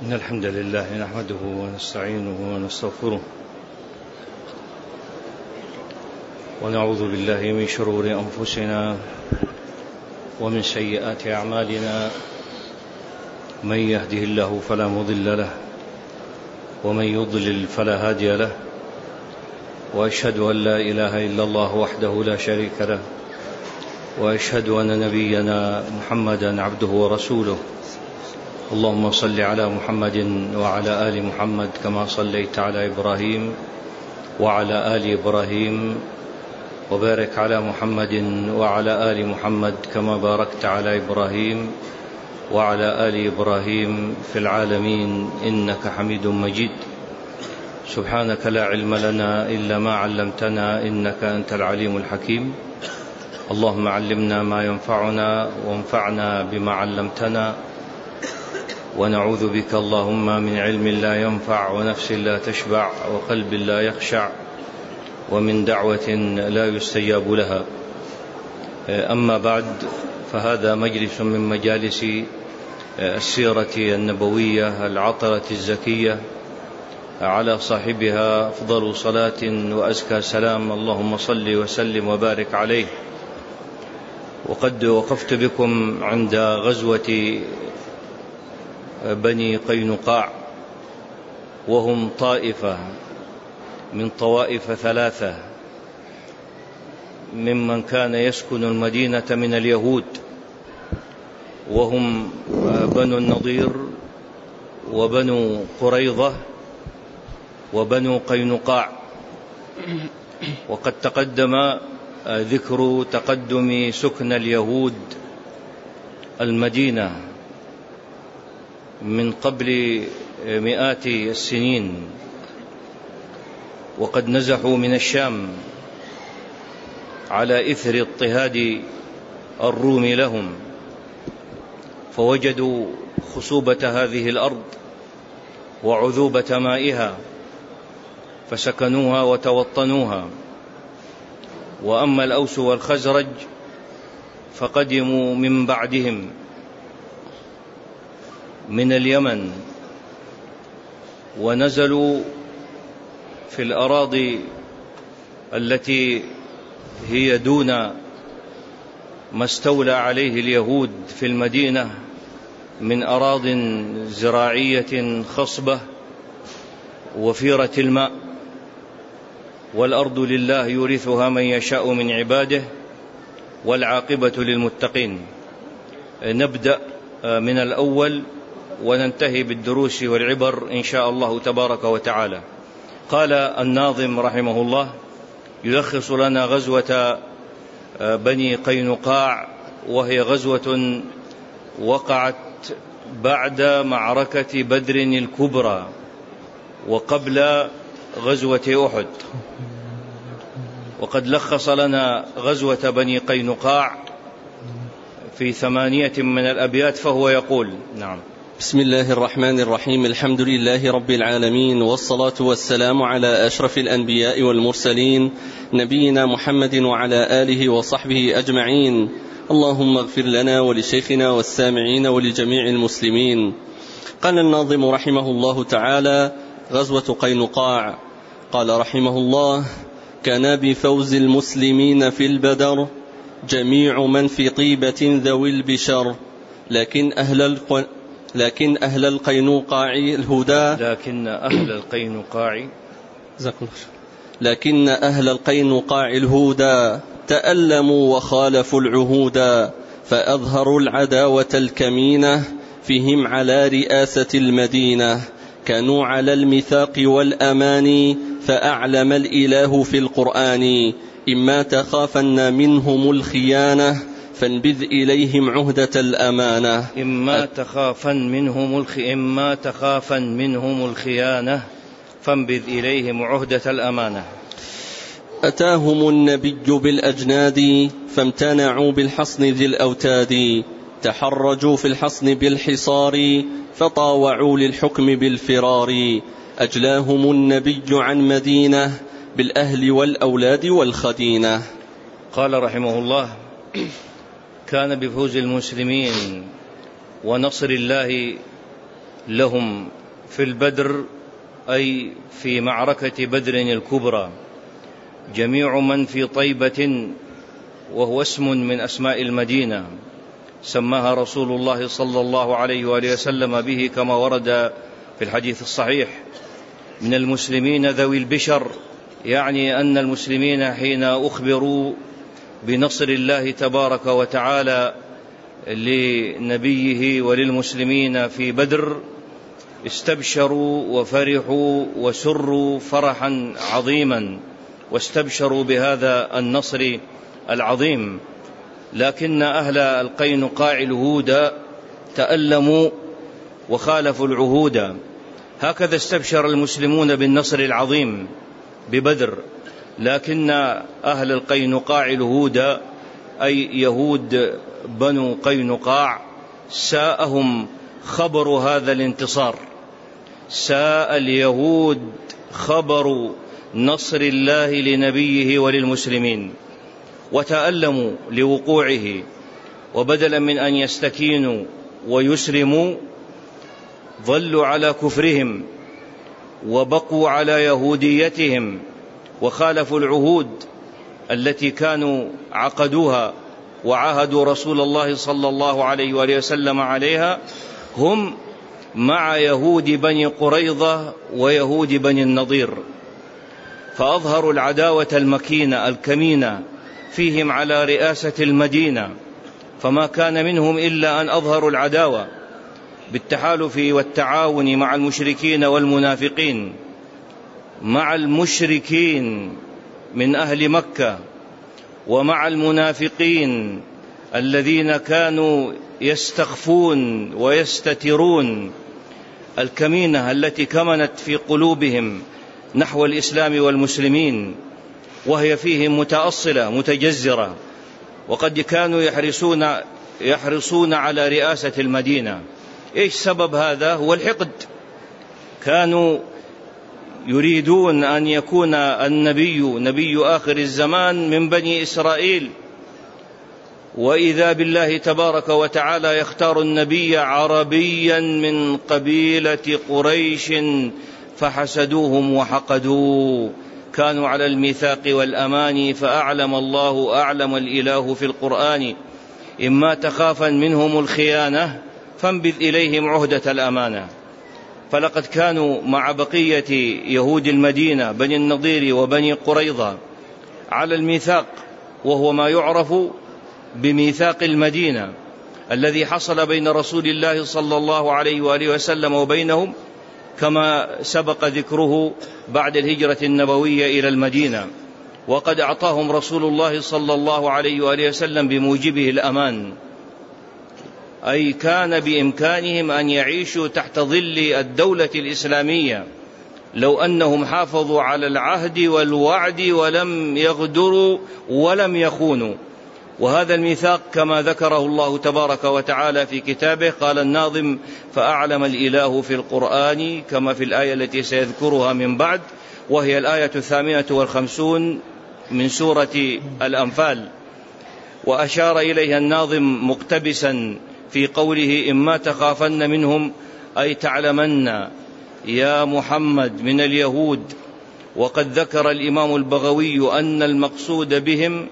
إن الحمد لله نحمده ونستعينه ونستغفره ونعوذ بالله من شرور أنفسنا ومن سيئات أعمالنا. من يهده الله فلا مضل له ومن يضلل فلا هادي له، وأشهد أن لا إله إلا الله وحده لا شريك له، وأشهد أن نبينا محمدا عبده ورسوله. اللهم صل على محمد وعلى آل محمد كما صليت على إبراهيم وعلى آل إبراهيم، وبارك على محمد وعلى آل محمد كما باركت على إبراهيم وعلى آل إبراهيم في العالمين إنك حميد مجيد. سبحانك لا علم لنا إلا ما علمتنا إنك أنت العليم الحكيم. اللهم علمنا ما ينفعنا وانفعنا بما علمتنا، ونعوذ بك اللهم من علم لا ينفع ونفس لا تشبع وقلب لا يخشع ومن دعوة لا يستجاب لها. أما بعد، فهذا مجلس من مجالس السيرة النبوية العطرة الزكية، على صاحبها أفضل صلاة وأزكى سلام. اللهم صل وسلم وبارك عليه. وقد وقفت بكم عند غزوة بني قينقاع، وهم طائفة من طوائف ثلاثة ممن كان يسكن المدينة من اليهود، وهم بنو النضير وبنو قريظة وبنو قينقاع. وقد تقدم ذكر تقدم سكن اليهود المدينة من قبل مئات السنين، وقد نزحوا من الشام على إثر اضطهاد الروم لهم، فوجدوا خصوبة هذه الأرض وعذوبة مائها فسكنوها وتوطنوها. وأما الأوس والخزرج فقدموا من بعدهم من اليمن، ونزلوا في الأراضي التي هي دون ما استولى عليه اليهود في المدينة من أراض زراعية خصبة وفيرة الماء. والأرض لله يورثها من يشاء من عباده والعاقبة للمتقين. نبدأ من الأول وننتهي بالدروس والعبر إن شاء الله تبارك وتعالى. قال الناظم رحمه الله يلخص لنا غزوة بني قينقاع، وهي غزوة وقعت بعد معركة بدر الكبرى وقبل غزوة أحد. وقد لخص لنا غزوة بني قينقاع في 8 من الأبيات، فهو يقول: نعم. بسم الله الرحمن الرحيم. الحمد لله رب العالمين، والصلاة والسلام على أشرف الأنبياء والمرسلين، نبينا محمد وعلى آله وصحبه أجمعين. اللهم اغفر لنا ولشيخنا والسامعين ولجميع المسلمين. قال الناظم رحمه الله تعالى: غزوة قينقاع. قال رحمه الله: كان بفوز المسلمين في البدر جميع من في طيبة ذوي البشر، لكن أهل القينقاع الهدى تألموا وخالفوا العهودا، فأظهروا العداوة الكمينة فيهم على رئاسة المدينة. كانوا على الميثاق والأمان، فأعلم الإله في القرآن: إما تخافن منهم الخيانة فانبذ إليهم عهدة الأمانة. إما تخافن منهم الخيانة فانبذ إليهم عهدة الأمانة. أتاهم النبي بالأجناد فامتنعوا بالحصن ذي الأوتاد، تحرجوا في الحصن بالحصار فطاوعوا للحكم بالفرار. أجلاهم النبي عن مدينة بالأهل والأولاد والخدينة. قال رحمه الله: كان بفوز المسلمين ونصر الله لهم في البدر، أي في معركة بدر الكبرى، جميع من في طيبة، وهو اسم من أسماء المدينة سماها رسول الله صلى الله عليه وآله وسلم به كما ورد في الحديث الصحيح: من المسلمين ذوي البشر، يعني أن المسلمين حين أخبروا بنصر الله تبارك وتعالى لنبيه وللمسلمين في بدر استبشروا وفرحوا وسروا فرحا عظيما، واستبشروا بهذا النصر العظيم. لكن أهل القينقاع الهود تألموا وخالفوا العهود. هكذا استبشر المسلمون بالنصر العظيم ببدر، لكن أهل القينقاع الهود، أي يهود بنو قينقاع، ساءهم خبر هذا الانتصار، ساء اليهود خبر نصر الله لنبيه وللمسلمين، وتألموا لوقوعه، وبدلا من أن يستكينوا ويسلموا ظلوا على كفرهم وبقوا على يهوديتهم وخالفوا العهود التي كانوا عقدوها وعاهدوا رسول الله صلى الله عليه وآله وسلم عليها، هم مع يهود بني قريظة ويهود بني النضير، فأظهروا العداوة المكينة الكمينة فيهم على رئاسة المدينة، فما كان منهم إلا أن أظهروا العداوة بالتحالف والتعاون مع المشركين والمنافقين، مع المشركين من أهل مكة ومع المنافقين الذين كانوا يستخفون ويستترون الكمينة التي كمنت في قلوبهم نحو الإسلام والمسلمين، وهي فيهم متأصلة متجذرة، وقد كانوا يحرصون على رئاسة المدينة. إيش سبب هذا؟ هو الحقد. كانوا يريدون أن يكون النبي نبي آخر الزمان من بني إسرائيل، وإذا بالله تبارك وتعالى يختار النبي عربيا من قبيلة قريش، فحسدوهم وحقدوا. كانوا على الميثاق والأمان، فأعلم الله أعلم الإله في القرآن: إما تخافا منهم الخيانة فانبذ إليهم عهدة الأمانة. فلقد كانوا مع بقية يهود المدينة بني النضير وبني قريظة على الميثاق، وهو ما يعرف بميثاق المدينة الذي حصل بين رسول الله صلى الله عليه وآله وسلم وبينهم، كما سبق ذكره بعد الهجرة النبوية إلى المدينة، وقد أعطاهم رسول الله صلى الله عليه وآله وسلم بموجبه الأمان، أي كان بإمكانهم أن يعيشوا تحت ظل الدولة الإسلامية لو أنهم حافظوا على العهد والوعد ولم يغدروا ولم يخونوا. وهذا الميثاق كما ذكره الله تبارك وتعالى في كتابه، قال الناظم: فأعلم الإله في القرآن، كما في الآية التي سيذكرها من بعد، وهي الآية 58 من سورة الأنفال. وأشار إليها الناظم مقتبسا في قوله: إما تخافن منهم، أي تعلمن يا محمد من اليهود. وقد ذكر الإمام البغوي أن المقصود بهم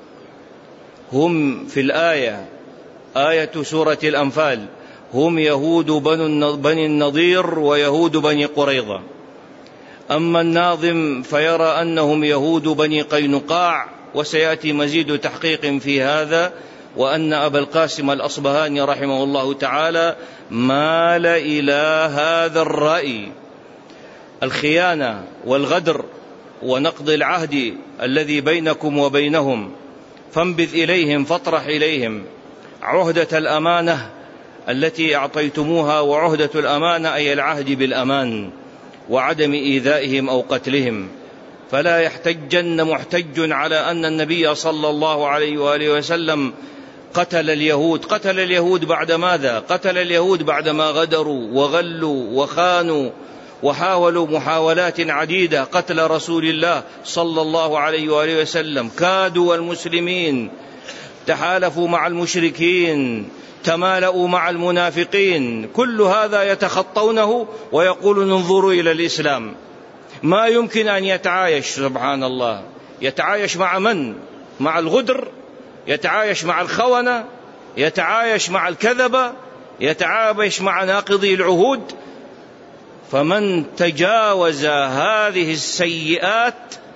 هم في الآية، آية سورة الأنفال، هم يهود بني النضير ويهود بني قريظة. أما الناظم فيرى أنهم يهود بني قينقاع، وسيأتي مزيد تحقيق في هذا، وأن أبا القاسم الأصبهاني رحمه الله تعالى مال إلى هذا الرأي. الخيانة والغدر ونقض العهد الذي بينكم وبينهم، فانبذ إليهم، فاطرح إليهم عهدة الأمانة التي أعطيتموها. وعهدة الأمانة أي العهد بالأمان وعدم إيذائهم أو قتلهم. فلا يحتجن محتج على أن النبي صلى الله عليه وآله وسلم قتل اليهود. قتل اليهود بعد ماذا؟ قتل اليهود بعدما غدروا وغلوا وخانوا وحاولوا محاولات عديدة قتل رسول الله صلى الله عليه وآله وسلم. كادوا المسلمين تحالفوا مع المشركين، تمالؤوا مع المنافقين، كل هذا يتخطونه ويقولون انظروا إلى الإسلام. ما يمكن أن يتعايش، سبحان الله، يتعايش مع من؟ مع الغدر، يتعايش مع الخونة، يتعايش مع الكذبة، يتعايش مع ناقضي العهود. فمن تجاوز هذه السيئات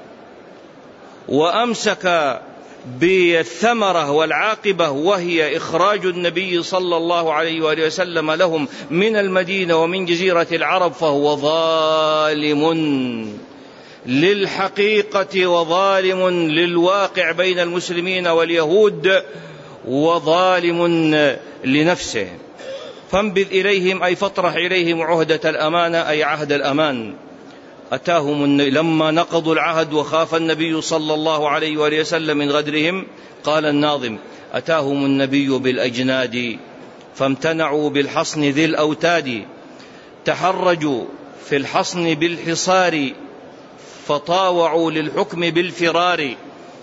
وأمسك بالثمرة والعاقبة، وهي إخراج النبي صلى الله عليه وآله وسلم لهم من المدينة ومن جزيرة العرب، فهو ظالم للحقيقة وظالم للواقع بين المسلمين واليهود وظالم لنفسه. فانبذ إليهم أي فاطرح إليهم عهدة الأمانة أي عهد الأمان. أتاهم لما نقضوا العهد وخاف النبي صلى الله عليه وآله وسلم من غدرهم، قال الناظم: أتاهم النبي بالأجناد فامتنعوا بالحصن ذي الأوتاد، تحرجوا في الحصن بالحصار فطاوعوا للحكم بالفرار.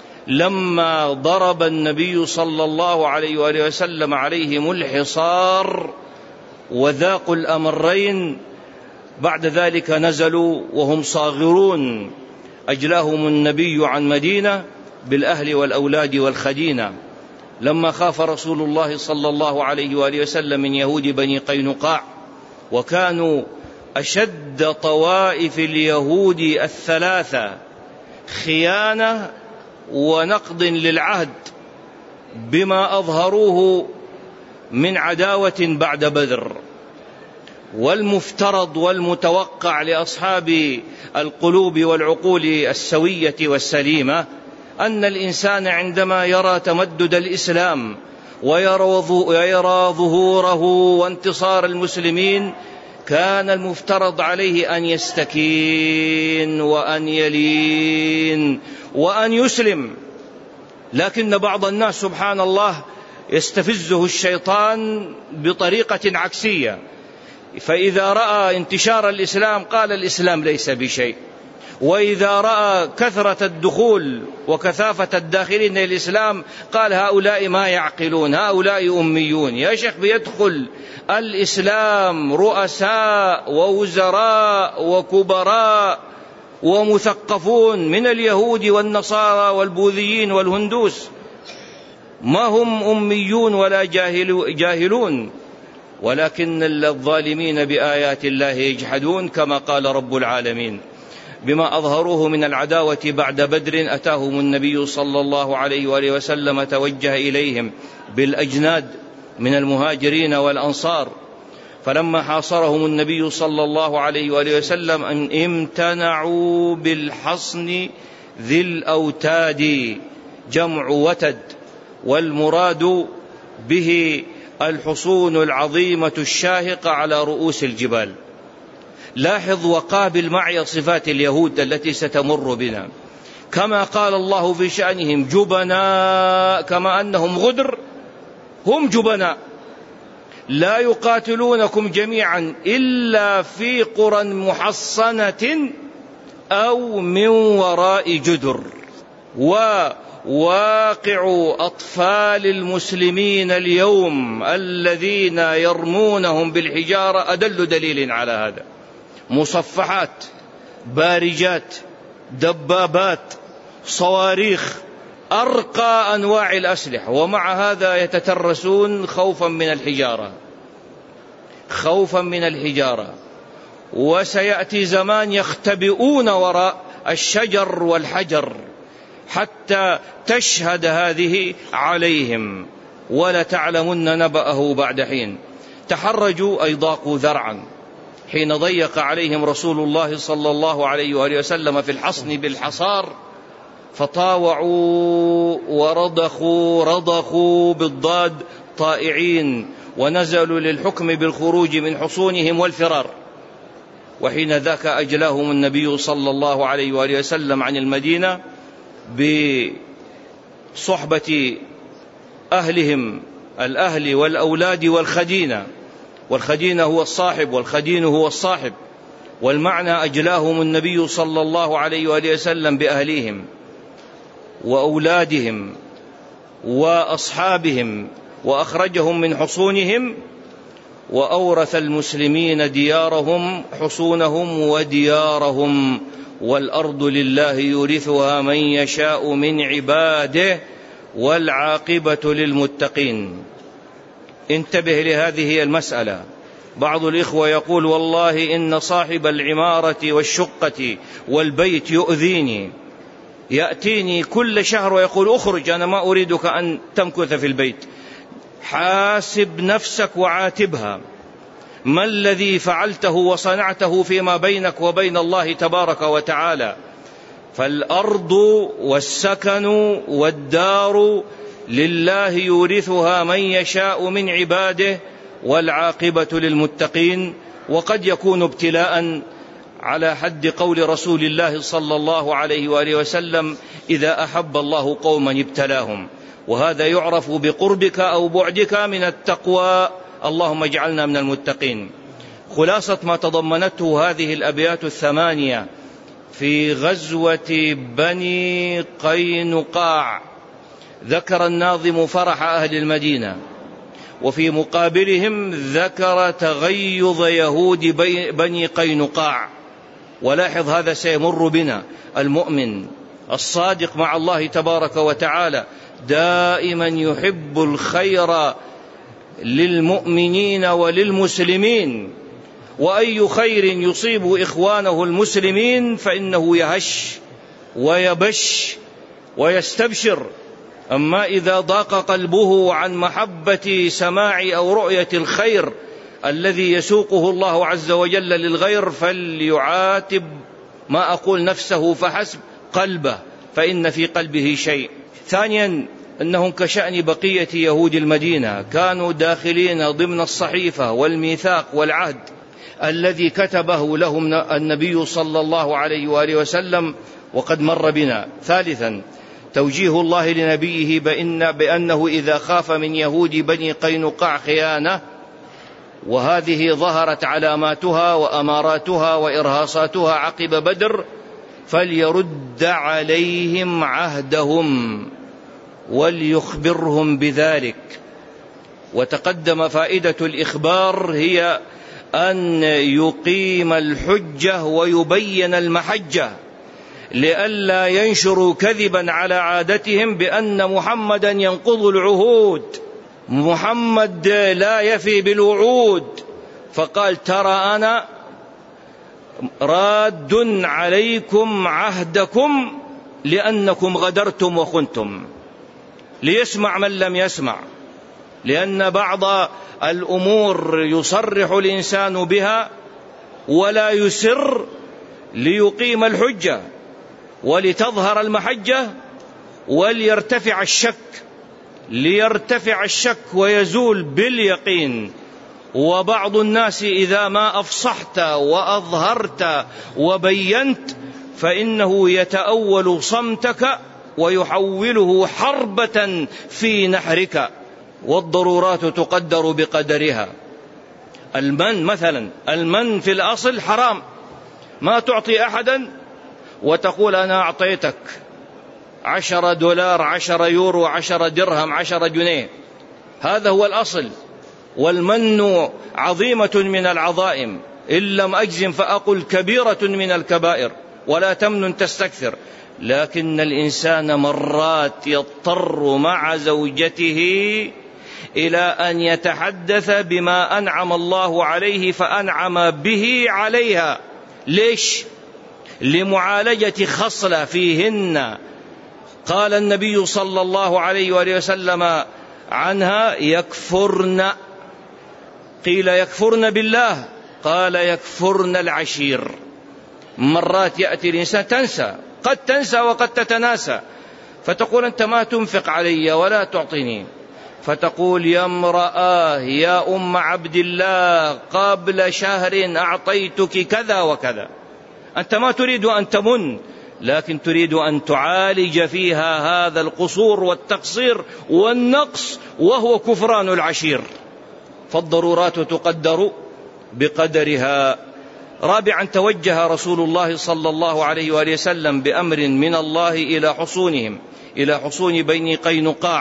لما ضرب النبي صلى الله عليه وآله وسلم عليهم الحصار وذاقوا الأمرين، بعد ذلك نزلوا وهم صاغرون، أجلاهم النبي عن مدينة بالأهل والأولاد والخدينة. لما خاف رسول الله صلى الله عليه وآله وسلم من يهود بني قينقاع، وكانوا أشد طوائف اليهود الثلاثة خيانة ونقض للعهد بما أظهروه من عداوة بعد بدر. والمفترض والمتوقع لأصحاب القلوب والعقول السوية والسليمة أن الإنسان عندما يرى تمدد الإسلام ويرى ظهوره وانتصار المسلمين، كان المفترض عليه أن يستكين وأن يلين وأن يسلم. لكن بعض الناس سبحان الله يستفزه الشيطان بطريقة عكسية، فإذا رأى انتشار الإسلام قال الإسلام ليس بشيء، وإذا رأى كثرة الدخول وكثافة الداخلين الإسلام قال هؤلاء ما يعقلون، هؤلاء أميون. يا شيخ، بيدخل الإسلام رؤساء ووزراء وكبراء ومثقفون من اليهود والنصارى والبوذيين والهندوس، ما هم أميون ولا جاهلون، ولكن الظالمين بآيات الله يجحدون، كما قال رب العالمين. بما أظهروه من العداوة بعد بدر أتاهم النبي صلى الله عليه وآله وسلم، توجه إليهم بالأجناد من المهاجرين والأنصار. فلما حاصرهم النبي صلى الله عليه وآله وسلم امتنعوا بالحصن ذي الأوتاد، جمع وتد، والمراد به الحصون العظيمة الشاهقة على رؤوس الجبال. لاحظ وقابل معي صفات اليهود التي ستمر بنا. كما قال الله في شأنهم جبناء، كما أنهم غدر هم جبناء، لا يقاتلونكم جميعا إلا في قرى محصنة أو من وراء جدر. وواقع أطفال المسلمين اليوم الذين يرمونهم بالحجارة أدل دليل على هذا. مصفحات، بارجات، دبابات، صواريخ، أرقى أنواع الأسلحة، ومع هذا يتترسون خوفا من الحجارة. وسيأتي زمان يختبئون وراء الشجر والحجر حتى تشهد هذه عليهم، ولا تعلمن نبأه بعد حين. تحرجوا أي ضاقوا ذرعا حين ضيق عليهم رسول الله صلى الله عليه وآله وسلم في الحصن بالحصار، فطاوعوا رضخوا بالضاد طائعين، ونزلوا للحكم بالخروج من حصونهم والفرار. وحين ذاك أجلاهم النبي صلى الله عليه وآله وسلم عن المدينة بصحبة أهلهم، الأهل والأولاد والخدينة. والخدينة هو الصاحب، والخدين هو الصاحب، والمعنى أجلاهم النبي صلى الله عليه وآله وسلم بأهليهم وأولادهم وأصحابهم وأخرجهم من حصونهم، وأورث المسلمين ديارهم حصونهم وديارهم، والأرض لله يورثها من يشاء من عباده والعاقبة للمتقين. انتبه لهذه المسألة. بعض الإخوة يقول والله إن صاحب العمارة والشقة والبيت يؤذيني، يأتيني كل شهر ويقول أخرج، أنا ما أريدك أن تمكث في البيت. حاسب نفسك وعاتبها، ما الذي فعلته وصنعته فيما بينك وبين الله تبارك وتعالى؟ فالأرض والسكن والدار لله يورثها من يشاء من عباده والعاقبة للمتقين. وقد يكون ابتلاء على حد قول رسول الله صلى الله عليه وآله وسلم: إذا أحب الله قوما ابتلاهم، وهذا يعرف بقربك أو بعدك من التقوى. اللهم اجعلنا من المتقين. خلاصة ما تضمنته هذه الأبيات الثمانية في غزوة بني قينقاع، ذكر الناظم فرح أهل المدينة، وفي مقابلهم ذكر تغيظ يهود بني قينقاع. ولاحظ هذا سيمر بنا. المؤمن الصادق مع الله تبارك وتعالى دائما يحب الخير للمؤمنين وللمسلمين، وأي خير يصيب إخوانه المسلمين فإنه يهش ويبش ويستبشر. أما إذا ضاق قلبه عن محبة سماع أو رؤية الخير الذي يسوقه الله عز وجل للغير فليعاتب، ما أقول نفسه فحسب، قلبه، فإن في قلبه شيء. ثانيا، أنهم كشأن بقية يهود المدينة كانوا داخلين ضمن الصحيفة والميثاق والعهد الذي كتبه لهم النبي صلى الله عليه وآله وسلم، وقد مر بنا. ثالثا، توجيه الله لنبيه بأنه إذا خاف من يهود بني قينقاع خيانة، وهذه ظهرت علاماتها وأماراتها وإرهاصاتها عقب بدر، فليرد عليهم عهدهم وليخبرهم بذلك. وتقدم فائدة الإخبار هي أن يقيم الحجة ويبين المحجة، لئلا ينشروا كذبا على عادتهم بأن محمدا ينقض العهود، محمد لا يفي بالوعود، فقال: ترى أنا راد عليكم عهدكم لأنكم غدرتم وخنتم. ليسمع من لم يسمع، لأن بعض الأمور يصرح الإنسان بها ولا يسر ليقيم الحجة ولتظهر المحجة وليرتفع الشك ويزول باليقين. وبعض الناس إذا ما أفصحت وأظهرت وبينت فإنه يتأول صمتك ويحوله حربة في نحرك، والضرورات تقدر بقدرها. المن مثلا، المن في الأصل حرام، ما تعطي أحدا وتقول أنا أعطيتك 10 دولار 10 يورو 10 درهم 10 جنيه، هذا هو الأصل. والمن عظيمة من العظائم، إن لم أجزم فأقل كبيرة من الكبائر، ولا تمنن تستكثر. لكن الإنسان مرات يضطر مع زوجته إلى أن يتحدث بما أنعم الله عليه فأنعم به عليها. ليش؟ لمعالجة خصلة فيهن قال النبي صلى الله عليه وآله وسلم عنها: يكفرن. قيل يكفرن بالله؟ قال يكفرن العشير. مرات يأتي الإنسان تنسى، قد تنسى وقد تتناسى، فتقول أنت ما تنفق علي ولا تعطيني، فتقول: يا امرأة يا أم عبد الله قبل شهر أعطيتك كذا وكذا. أنت ما تريد أن تمن، لكن تريد أن تعالج فيها هذا القصور والتقصير والنقص، وهو كفران العشير. فالضرورات تقدر بقدرها. رابعا، توجه رسول الله صلى الله عليه وآله وسلم بأمر من الله إلى حصونهم، إلى حصون بني قينقاع،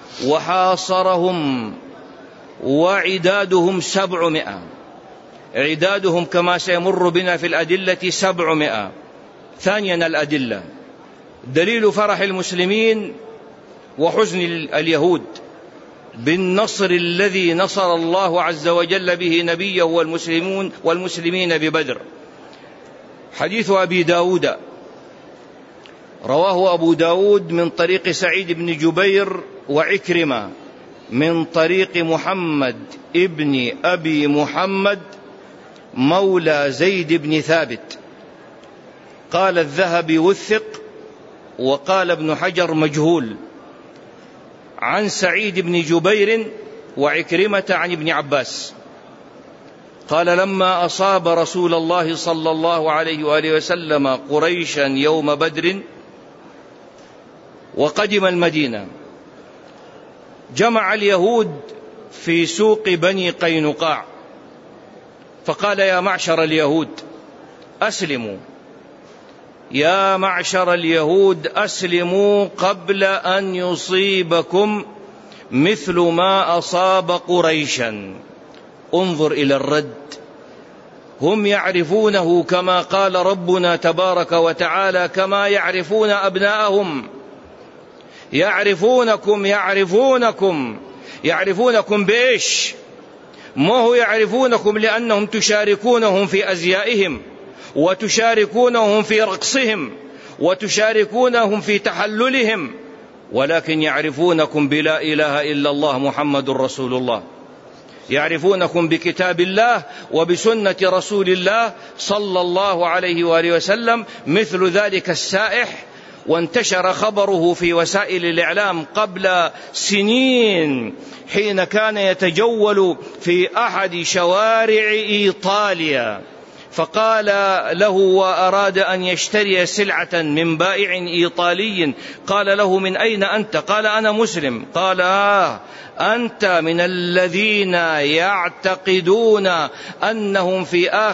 وحاصرهم وعدادهم 700. عدادهم كما سيمر بنا في الأدلة 700. ثانيا الأدلة: دليل فرح المسلمين وحزن اليهود بالنصر الذي نصر الله عز وجل به نبيه والمسلمين ببدر. حديث أبي داود، رواه أبو داود من طريق سعيد بن جبير وعكرمة من طريق محمد ابن أبي محمد مولى زيد بن ثابت. قال الذهبي وثق، وقال ابن حجر مجهول، عن سعيد بن جبير وعكرمة عن ابن عباس قال: لما أصاب رسول الله صلى الله عليه وآله وسلم قريشا يوم بدر وقدم المدينة، جمع اليهود في سوق بني قينقاع، فقال: يا معشر اليهود أسلموا، يا معشر اليهود أسلموا قبل أن يصيبكم مثل ما أصاب قريشا. انظر إلى الرد، هم يعرفونه كما قال ربنا تبارك وتعالى كما يعرفون أبناءهم. يعرفونكم بإيش؟ ما هو يعرفونكم لأنهم تشاركونهم في أزيائهم، وتشاركونهم في رقصهم، وتشاركونهم في تحللهم، ولكن يعرفونكم بلا إله إلا الله محمد رسول الله. يعرفونكم بكتاب الله وبسنة رسول الله صلى الله عليه وآله وسلم، مثل ذلك السائح، وانتشر خبره في وسائل الإعلام قبل سنين حين كان يتجول في أحد شوارع إيطاليا، فقال له وأراد أن يشتري سلعة من بائع إيطالي، قال له: من أين أنت؟ قال: أنا مسلم. قال: أنت من الذين يعتقدون أنهم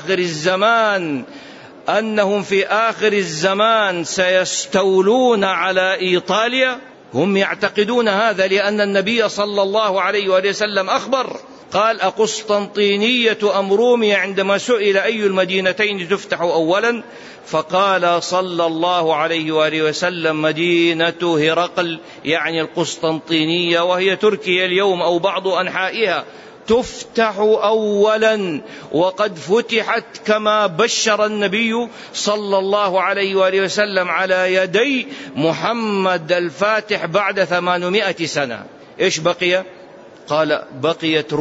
في آخر الزمان سيستولون على إيطاليا. هم يعتقدون هذا لأن النبي صلى الله عليه وسلم أخبر، قال: أقسطنطينية أم رومية؟ عندما سئل أي المدينتين تفتح أولا، فقال صلى الله عليه وآله وسلم: مدينة هرقل، يعني القسطنطينية، وهي تركيا اليوم أو بعض أنحائها، تفتح أولا، وقد فتحت كما بشر النبي صلى الله عليه وآله وسلم على يدي محمد الفاتح بعد 800 سنة. إيش بقي؟ قال: بقيت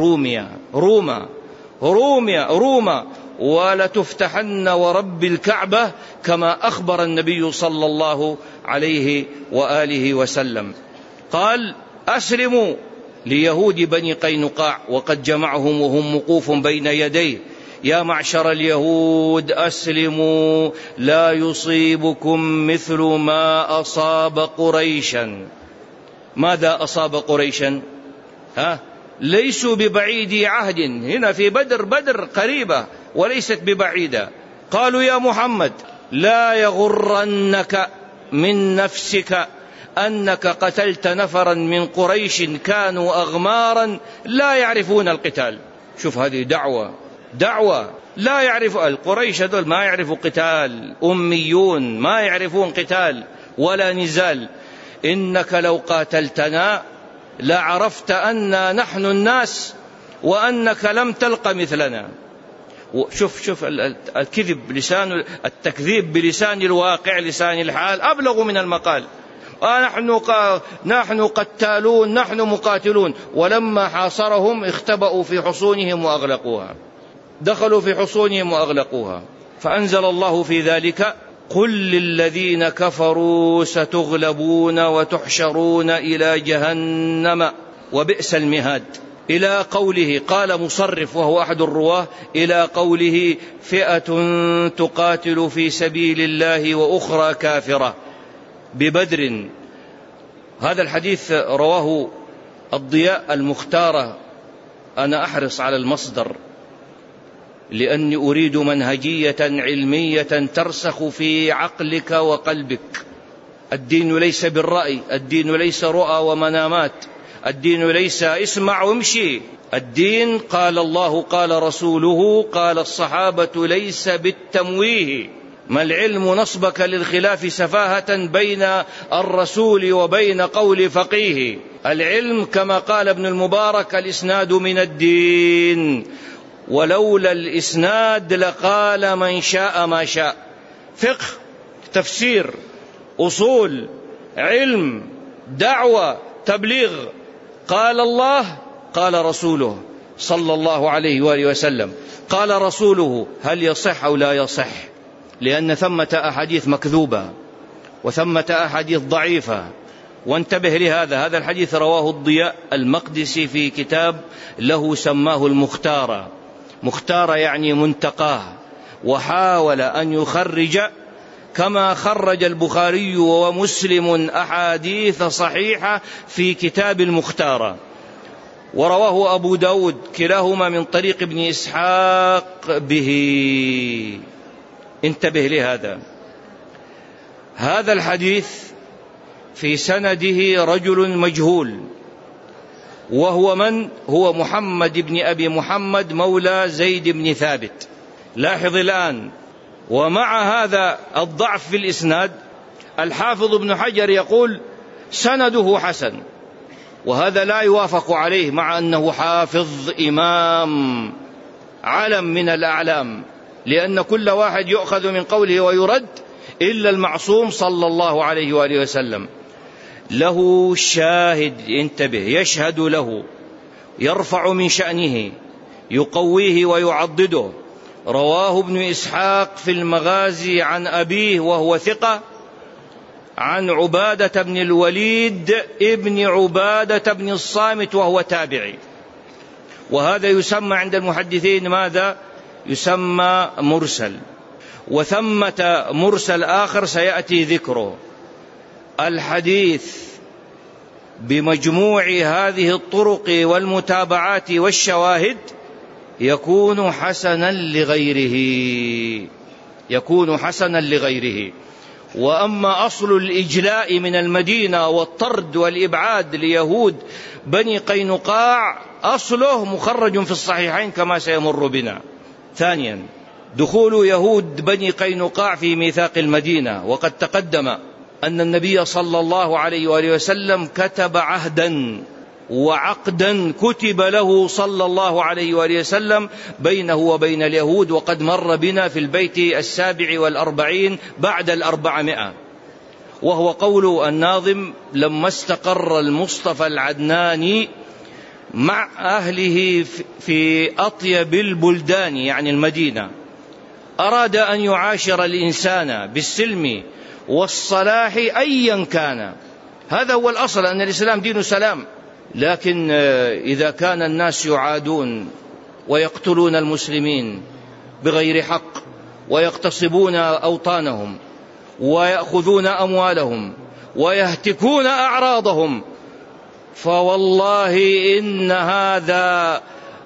روما ولتفتحن ورب الكعبة كما أخبر النبي صلى الله عليه وآله وسلم. قال: أسلموا ليهود بني قينقاع وقد جمعهم وهم وقوف بين يديه: يا معشر اليهود أسلموا لا يصيبكم مثل ما أصاب قريشا. ماذا أصاب قريشا؟ ليسوا ببعيد عهد، هنا في بدر قريبة وليست ببعيدة. قالوا: يا محمد لا يغرنك من نفسك أنك قتلت نفرا من قريش كانوا أغمارا لا يعرفون القتال. شوف هذه دعوة لا يعرف القريش، هذول ما يعرفوا قتال، أميون ما يعرفون قتال ولا نزال. إنك لو قاتلتنا لعرفت أننا نحن الناس وأنك لم تلق مثلنا. شوف التكذيب بلسان الواقع، لسان الحال أبلغ من المقال. نحن قتالون، نحن مقاتلون. ولما حاصرهم اختبأوا في حصونهم وأغلقوها، دخلوا في حصونهم وأغلقوها. فأنزل الله في ذلك: قل للذين كفروا ستغلبون وتحشرون إلى جهنم وبئس المهاد. إلى قوله، قال مصرف وهو أحد الرواه: إلى قوله: فئة تقاتل في سبيل الله وأخرى كافرة ببدر. هذا الحديث رواه الضياء المختارة. أنا أحرص على المصدر لأني أريد منهجية علمية ترسخ في عقلك وقلبك. الدين ليس بالرأي، الدين ليس رؤى ومنامات، الدين ليس اسمع وامشي، الدين قال الله قال رسوله قال الصحابة ليس بالتمويه. ما العلم نصبك للخلاف سفاهة بين الرسول وبين قول فقيه. العلم كما قال ابن المبارك الإسناد من الدين، ولولا الإسناد لقال من شاء ما شاء. فقه، تفسير، أصول، علم، دعوة، تبليغ، قال الله قال رسوله صلى الله عليه وآله وسلم. قال رسوله هل يصح أو لا يصح؟ لأن ثمة أحاديث مكذوبة وثمة أحاديث ضعيفة، وانتبه لهذا. هذا الحديث رواه الضياء المقدسي في كتاب له سماه المختار. مختار يعني منتقاه، وحاول أن يخرج كما خرج البخاري ومسلم أحاديث صحيحة في كتاب المختار، ورواه أبو داود كلاهما من طريق ابن إسحاق به. انتبه لهذا. هذا الحديث في سنده رجل مجهول، وهو من؟ هو محمد بن أبي محمد مولى زيد بن ثابت. لاحظ الآن، ومع هذا الضعف في الإسناد الحافظ ابن حجر يقول سنده حسن، وهذا لا يوافق عليه مع أنه حافظ إمام علم من الأعلام، لأن كل واحد يؤخذ من قوله ويرد إلا المعصوم صلى الله عليه وآله وسلم. له شاهد، انتبه، يشهد له، يرفع من شأنه، يقويه ويعضده. رواه ابن إسحاق في المغازي عن أبيه وهو ثقة، عن عبادة بن الوليد ابن عبادة بن الصامت وهو تابعي، وهذا يسمى عند المحدثين ماذا؟ يسمى مرسل. وثمة مرسل آخر سيأتي ذكره. الحديث بمجموع هذه الطرق والمتابعات والشواهد يكون حسنا لغيره، يكون حسنا لغيره. وأما أصل الإجلاء من المدينة والطرد والإبعاد ليهود بني قينقاع أصله مخرج في الصحيحين كما سيمر بنا. ثانيا، دخول يهود بني قينقاع في ميثاق المدينة، وقد تقدم أن النبي صلى الله عليه وآله وسلم كتب عهدا وعقدا كتب له صلى الله عليه وآله وسلم بينه وبين اليهود، وقد مر بنا في البيت 47 بعد 400، وهو قول الناظم: لما استقر المصطفى العدناني مع أهله في أطيب البلدان، يعني المدينة، أراد أن يعاشر الإنسان بالسلم والصلاح أيا كان. هذا هو الأصل، أن الإسلام دين سلام. لكن إذا كان الناس يعادون ويقتلون المسلمين بغير حق ويغتصبون أوطانهم ويأخذون أموالهم ويهتكون أعراضهم، فوالله إن هذا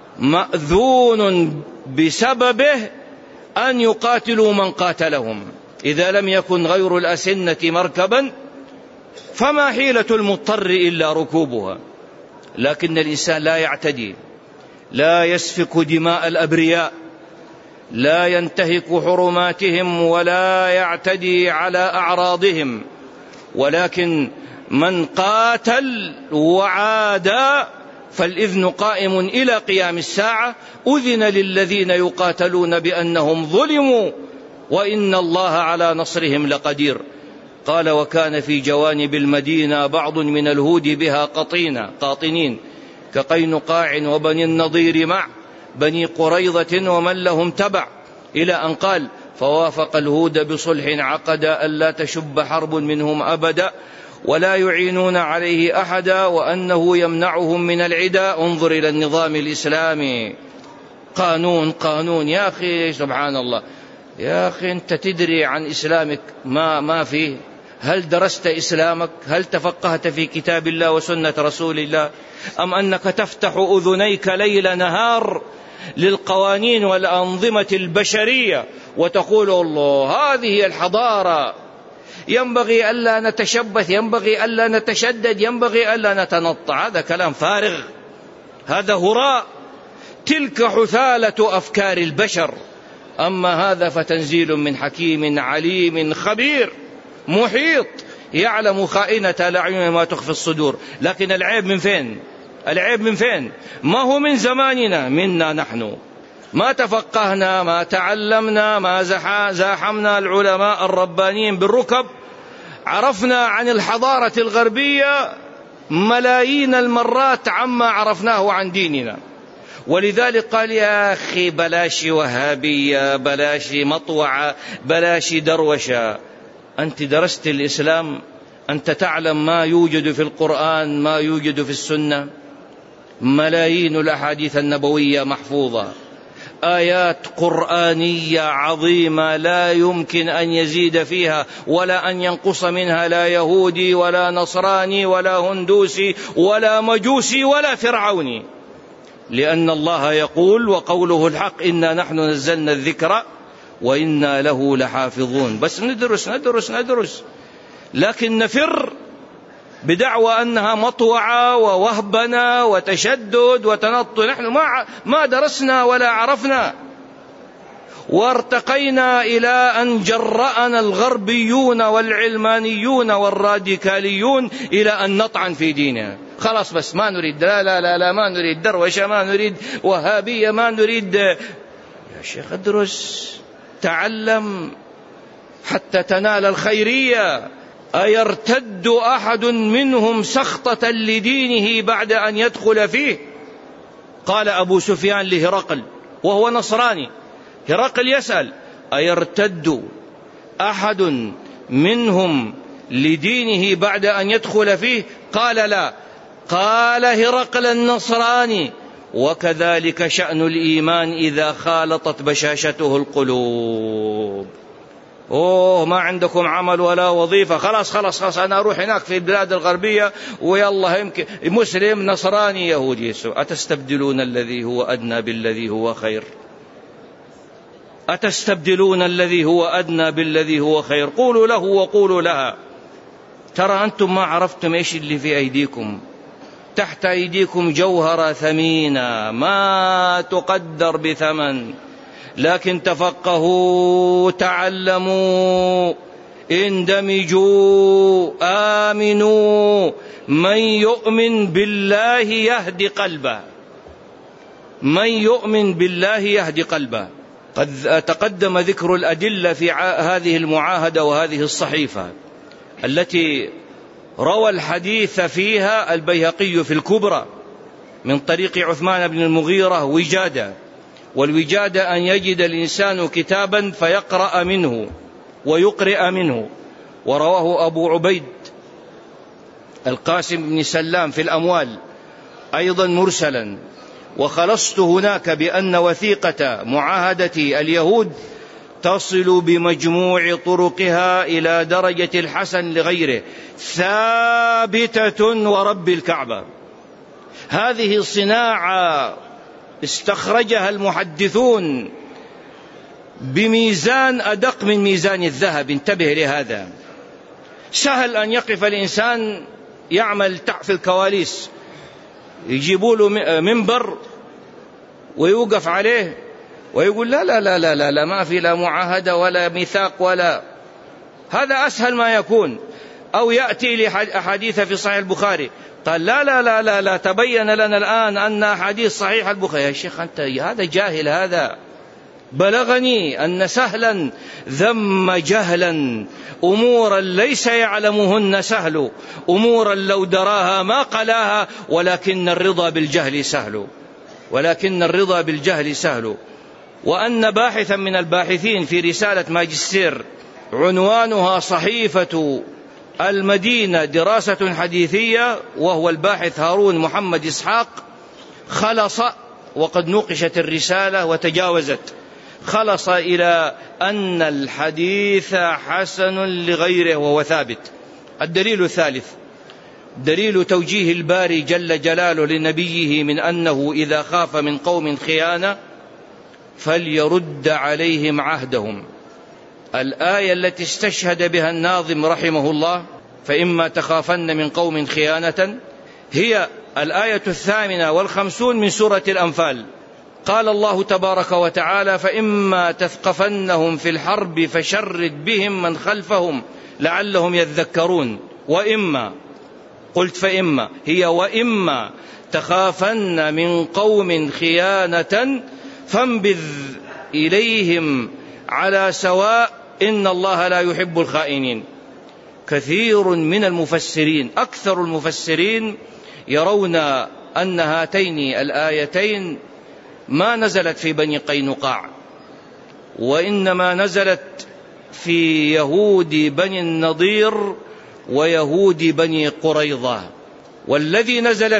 مأذون بسببه أن يقاتلوا من قاتلهم. إذا لم يكن غير الأسنة مركبا فما حيلة المضطر إلا ركوبها. لكن الإنسان لا يعتدي، لا يسفك دماء الأبرياء، لا ينتهك حرماتهم ولا يعتدي على أعراضهم، ولكن من قاتل وعادى فالإذن قائم إلى قيام الساعة. أذن للذين يقاتلون بأنهم ظلموا وإن الله على نصرهم لقدير. قال: وكان في جوانب المدينة بعض من الهود بها قاطنين كقينقاع وبني النضير مع بني قريظة ومن لهم تبع، إلى أن قال: فوافق الهود بصلح عقد ألا تشب حرب منهم أبدا ولا يعينون عليه أحدا وأنه يمنعهم من العدا. انظر إلى النظام الإسلامي، قانون. يا أخي سبحان الله، يا أخي أنت تدري عن إسلامك ما فيه؟ هل درست إسلامك؟ هل تفقهت في كتاب الله وسنة رسول الله؟ أم أنك تفتح أذنيك ليل نهار للقوانين والأنظمة البشرية وتقول الله هذه الحضارة، ينبغي ألا نتشبث، ينبغي ألا نتشدد، ينبغي ألا نتنطع. هذا كلام فارغ، هذا هراء، تلك حثالة أفكار البشر. أما هذا فتنزيل من حكيم عليم خبير محيط، يعلم خائنة الأعين ما تخفي الصدور. لكن العيب من فين؟ العيب من فين؟ ما هو من زماننا، منا نحن. ما تفقهنا، ما تعلمنا، ما زاحمنا العلماء الربانيين بالركب. عرفنا عن الحضارة الغربية ملايين المرات عما عرفناه عن ديننا. ولذلك قال يا أخي بلاش وهابية، بلاش مطوعة، بلاش دروشة. أنت درست الإسلام، أنت تعلم ما يوجد في القرآن، ما يوجد في السنة. ملايين الأحاديث النبوية محفوظة، آيات قرآنية عظيمة لا يمكن أن يزيد فيها ولا أن ينقص منها لا يهودي ولا نصراني ولا هندوسي ولا مجوسي ولا فرعوني. لأن الله يقول وقوله الحق: إنا نحن نزلنا الذكر وإنا له لحافظون. بس ندرس ندرس ندرس، لكن نفر بدعوى أنها مطوعة ووهبنة وتشدد وتنطع. نحن ما درسنا ولا عرفنا، وارتقينا إلى أن جرأنا الغربيون والعلمانيون والراديكاليون إلى أن نطعن في ديننا. خلاص بس ما نريد، لا لا لا لا، ما نريد دروشة، ما نريد وهابية، ما نريد. يا شيخ ادرس، تعلم حتى تنال الخيرية. أيرتد أحد منهم سخطة لدينه بعد أن يدخل فيه؟ قال أبو سفيان لهرقل وهو نصراني، هرقل يسأل: أيرتد أحد منهم لدينه بعد أن يدخل فيه؟ قال لا. قال هرقل النصراني: وكذلك شأن الإيمان إذا خالطت بشاشته القلوب. ما عندكم عمل ولا وظيفة، خلاص خلاص خلاص أنا أروح هناك في البلاد الغربية ويلا يمكن مسلم نصراني يهودي. أتستبدلون الذي هو أدنى بالذي هو خير؟ أتستبدلون الذي هو أدنى بالذي هو خير؟ قولوا له وقولوا لها: ترى أنتم ما عرفتم إيش اللي في أيديكم. تحت أيديكم جوهرة ثمينة ما تقدر بثمن، لكن تفقهوا، تعلموا، اندمجوا، آمنوا. من يؤمن بالله يهدي قلبه، من يؤمن بالله يهدي قلبه. قد تقدم ذكر الأدلة في هذه المعاهدة وهذه الصحيفة التي روى الحديث فيها البيهقي في الكبرى من طريق عثمان بن المغيرة وجادة. والوجادة أن يجد الإنسان كتابا فيقرأ منه ويقرأ منه. ورواه أبو عبيد القاسم بن سلام في الأموال أيضا مرسلا. وخلصت هناك بأن وثيقة معاهدة اليهود تصل بمجموع طرقها إلى درجة الحسن لغيره، ثابتة ورب الكعبة. هذه صناعة استخرجها المحدثون بميزان أدق من ميزان الذهب. انتبه لهذا. سهل أن يقف الإنسان يعمل في الكواليس، يجيبوا له منبر ويوقف عليه ويقول لا لا لا لا لا، ما في لا معاهدة ولا ميثاق ولا. هذا أسهل ما يكون. أو يأتي لأحاديث في صحيح البخاري قال لا لا لا لا لا، تبين لنا الآن أن أحاديث صحيح البخاري. يا شيخ أنت هذا جاهل. هذا بلغني أن سهلا ذم جهلا، أمورا ليس يعلمهن سهل، أمورا لو دراها ما قلاها، ولكن الرضا بالجهل سهل، ولكن الرضا بالجهل سهل. وأن باحثا من الباحثين في رسالة ماجستير عنوانها صحيفة المدينة دراسة حديثية، وهو الباحث هارون محمد إسحاق، خلص وقد نوقشت الرسالة وتجاوزت، خلص إلى أن الحديث حسن لغيره وهو ثابت. الدليل الثالث دليل توجيه الباري جل جلاله لنبيه من أنه إذا خاف من قوم خيانة فليرد عليهم عهدهم. الآية التي استشهد بها الناظم رحمه الله، فإما تخافن من قوم خيانة، هي الآية 58 من سورة الأنفال. قال الله تبارك وتعالى: فإما تثقفنهم في الحرب فشرد بهم من خلفهم لعلهم يذكرون. وإما، قلت فإما، هي وإما تخافن من قوم خيانة فانبذ إليهم على سواء إن الله لا يحب الخائنين. كثير من المفسرين، أكثر المفسرين، يرون أن هاتين الآيتين ما نزلت في بني قينقاع، وإنما نزلت في يهود بني النضير ويهود بني قريظة. والذي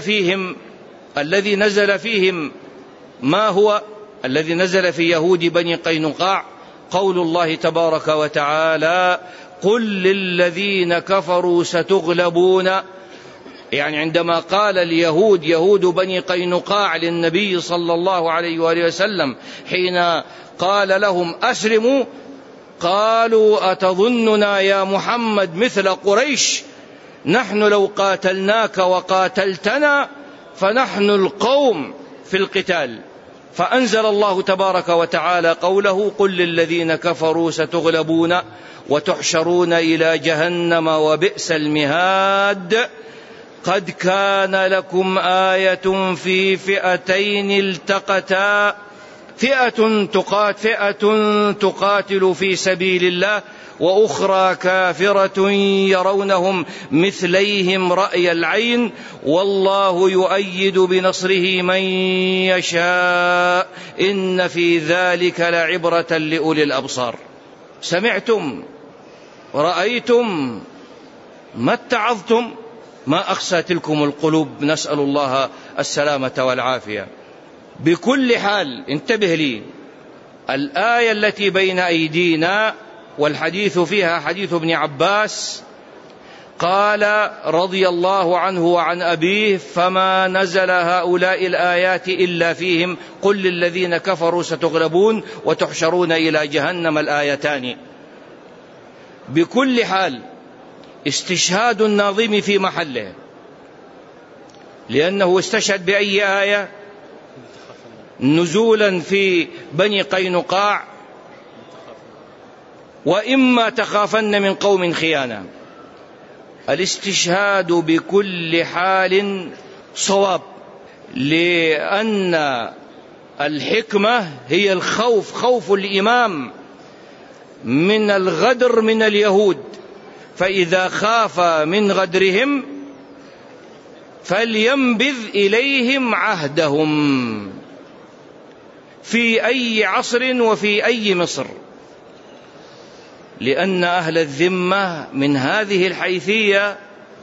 نزل فيهم ما هو الذي نزل في يهود بني قينقاع؟ قول الله تبارك وتعالى: قل للذين كفروا ستغلبون. يعني عندما قال اليهود، يهود بني قينقاع، للنبي صلى الله عليه وآله وسلم حين قال لهم أسلموا، قالوا: أتظننا يا محمد مثل قريش؟ نحن لو قاتلناك وقاتلتنا فنحن القوم في القتال. فأنزل الله تبارك وتعالى قوله: قل للذين كفروا ستغلبون وتحشرون إلى جهنم وبئس المهاد. قد كان لكم آية في فئتين التقتا، فئة تقاتل في سبيل الله وأخرى كافرة يرونهم مثليهم رأي العين والله يؤيد بنصره من يشاء إن في ذلك لعبرة لأولي الأبصار. سمعتم، رأيتم، ما اتعظتم، ما أخسى تلكم القلوب، نسأل الله السلامة والعافية. بكل حال انتبه لي، الآية التي بين أيدينا والحديث فيها حديث ابن عباس قال رضي الله عنه وعن أبيه: فما نزل هؤلاء الآيات إلا فيهم قل للذين كفروا ستغلبون وتحشرون إلى جهنم، الآيتان. بكل حال استشهاد الناظم في محله، لأنه استشهد بأي آية؟ نزولا في بني قينقاع: وإما تخافن من قوم خيانة. الاستشهاد بكل حال صواب، لأن الحكمة هي الخوف، خوف الإمام من الغدر من اليهود، فإذا خاف من غدرهم فلينبذ إليهم عهدهم في أي عصر وفي أي مصر، لأن أهل الذمة من هذه الحيثية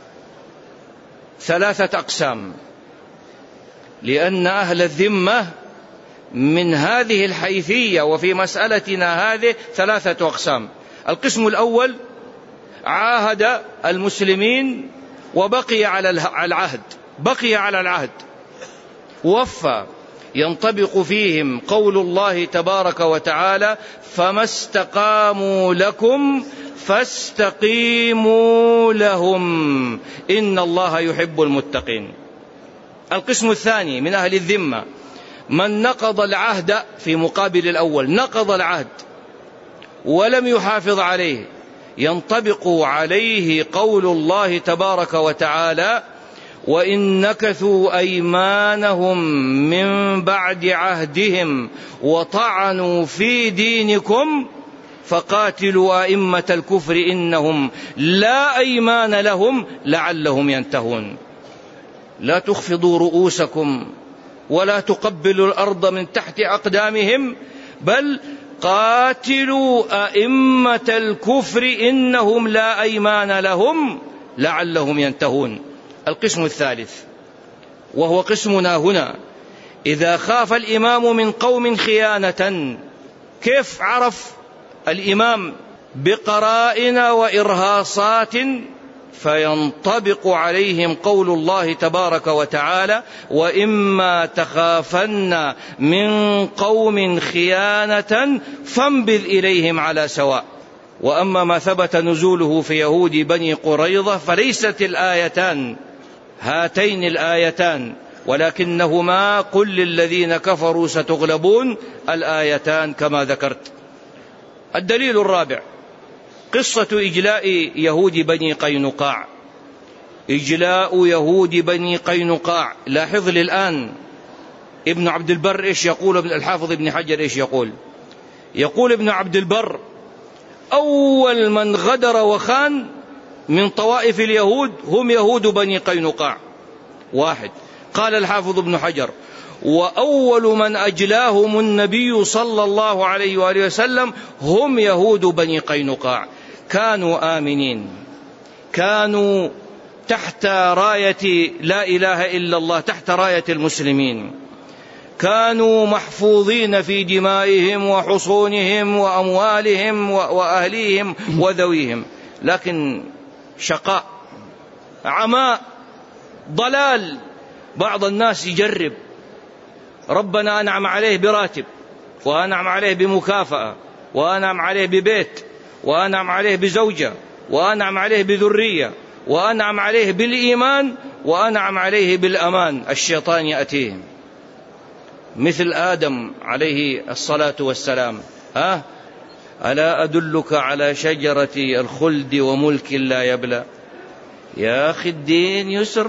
3 أقسام. لأن أهل الذمة من هذه الحيثية وفي مسألتنا هذه 3 أقسام. القسم الأول: عاهد المسلمين وبقي على العهد، بقي على العهد وفى، ينطبق فيهم قول الله تبارك وتعالى: فما استقاموا لكم فاستقيموا لهم إن الله يحب المتقين. القسم الثاني من أهل الذمة: من نقض العهد، في مقابل الأول، نقض العهد ولم يحافظ عليه، ينطبق عليه قول الله تبارك وتعالى: وإن نكثوا أيمانهم من بعد عهدهم وطعنوا في دينكم فقاتلوا أئمة الكفر إنهم لا أيمان لهم لعلهم ينتهون. لا تخفضوا رؤوسكم ولا تقبلوا الأرض من تحت أقدامهم بل قاتلوا أئمة الكفر إنهم لا أيمان لهم لعلهم ينتهون. القسم الثالث وهو قسمنا هنا: إذا خاف الإمام من قوم خيانة. كيف عرف الإمام؟ بقرائن وإرهاصات، فينطبق عليهم قول الله تبارك وتعالى: وإما تخافن من قوم خيانة فانبذ إليهم على سواء. وأما ما ثبت نزوله في يهود بني قريظة فليست الآيتان هاتين الآيتان، ولكنهما قل للذين كفروا ستغلبون الآيتان كما ذكرت. الدليل الرابع قصة إجلاء يهود بني قينقاع. إجلاء يهود بني قينقاع، لاحظ لي الآن ابن عبد البر إيش يقول، الحافظ ابن حجر إيش يقول ابن عبد البر: أول من غدر وخان من طوائف اليهود هم يهود بني قينقاع، واحد. قال الحافظ ابن حجر: وأول من أجلاهم النبي صلى الله عليه وآله وسلم هم يهود بني قينقاع. كانوا آمنين، كانوا تحت راية لا إله إلا الله، تحت راية المسلمين، كانوا محفوظين في دمائهم وحصونهم وأموالهم وأهليهم وذويهم، لكن شقاء، عماء، ضلال. بعض الناس يجرب، ربنا أنعم عليه براتب، وأنعم عليه بمكافأة، وأنعم عليه ببيت، وأنعم عليه بزوجة، وأنعم عليه بذرية، وأنعم عليه بالإيمان، وأنعم عليه بالأمان. الشيطان يأتيه مثل آدم عليه الصلاة والسلام: ألا أدلك على شجرة الخلد وملك لا يبلى. يا أخي الدين يسر،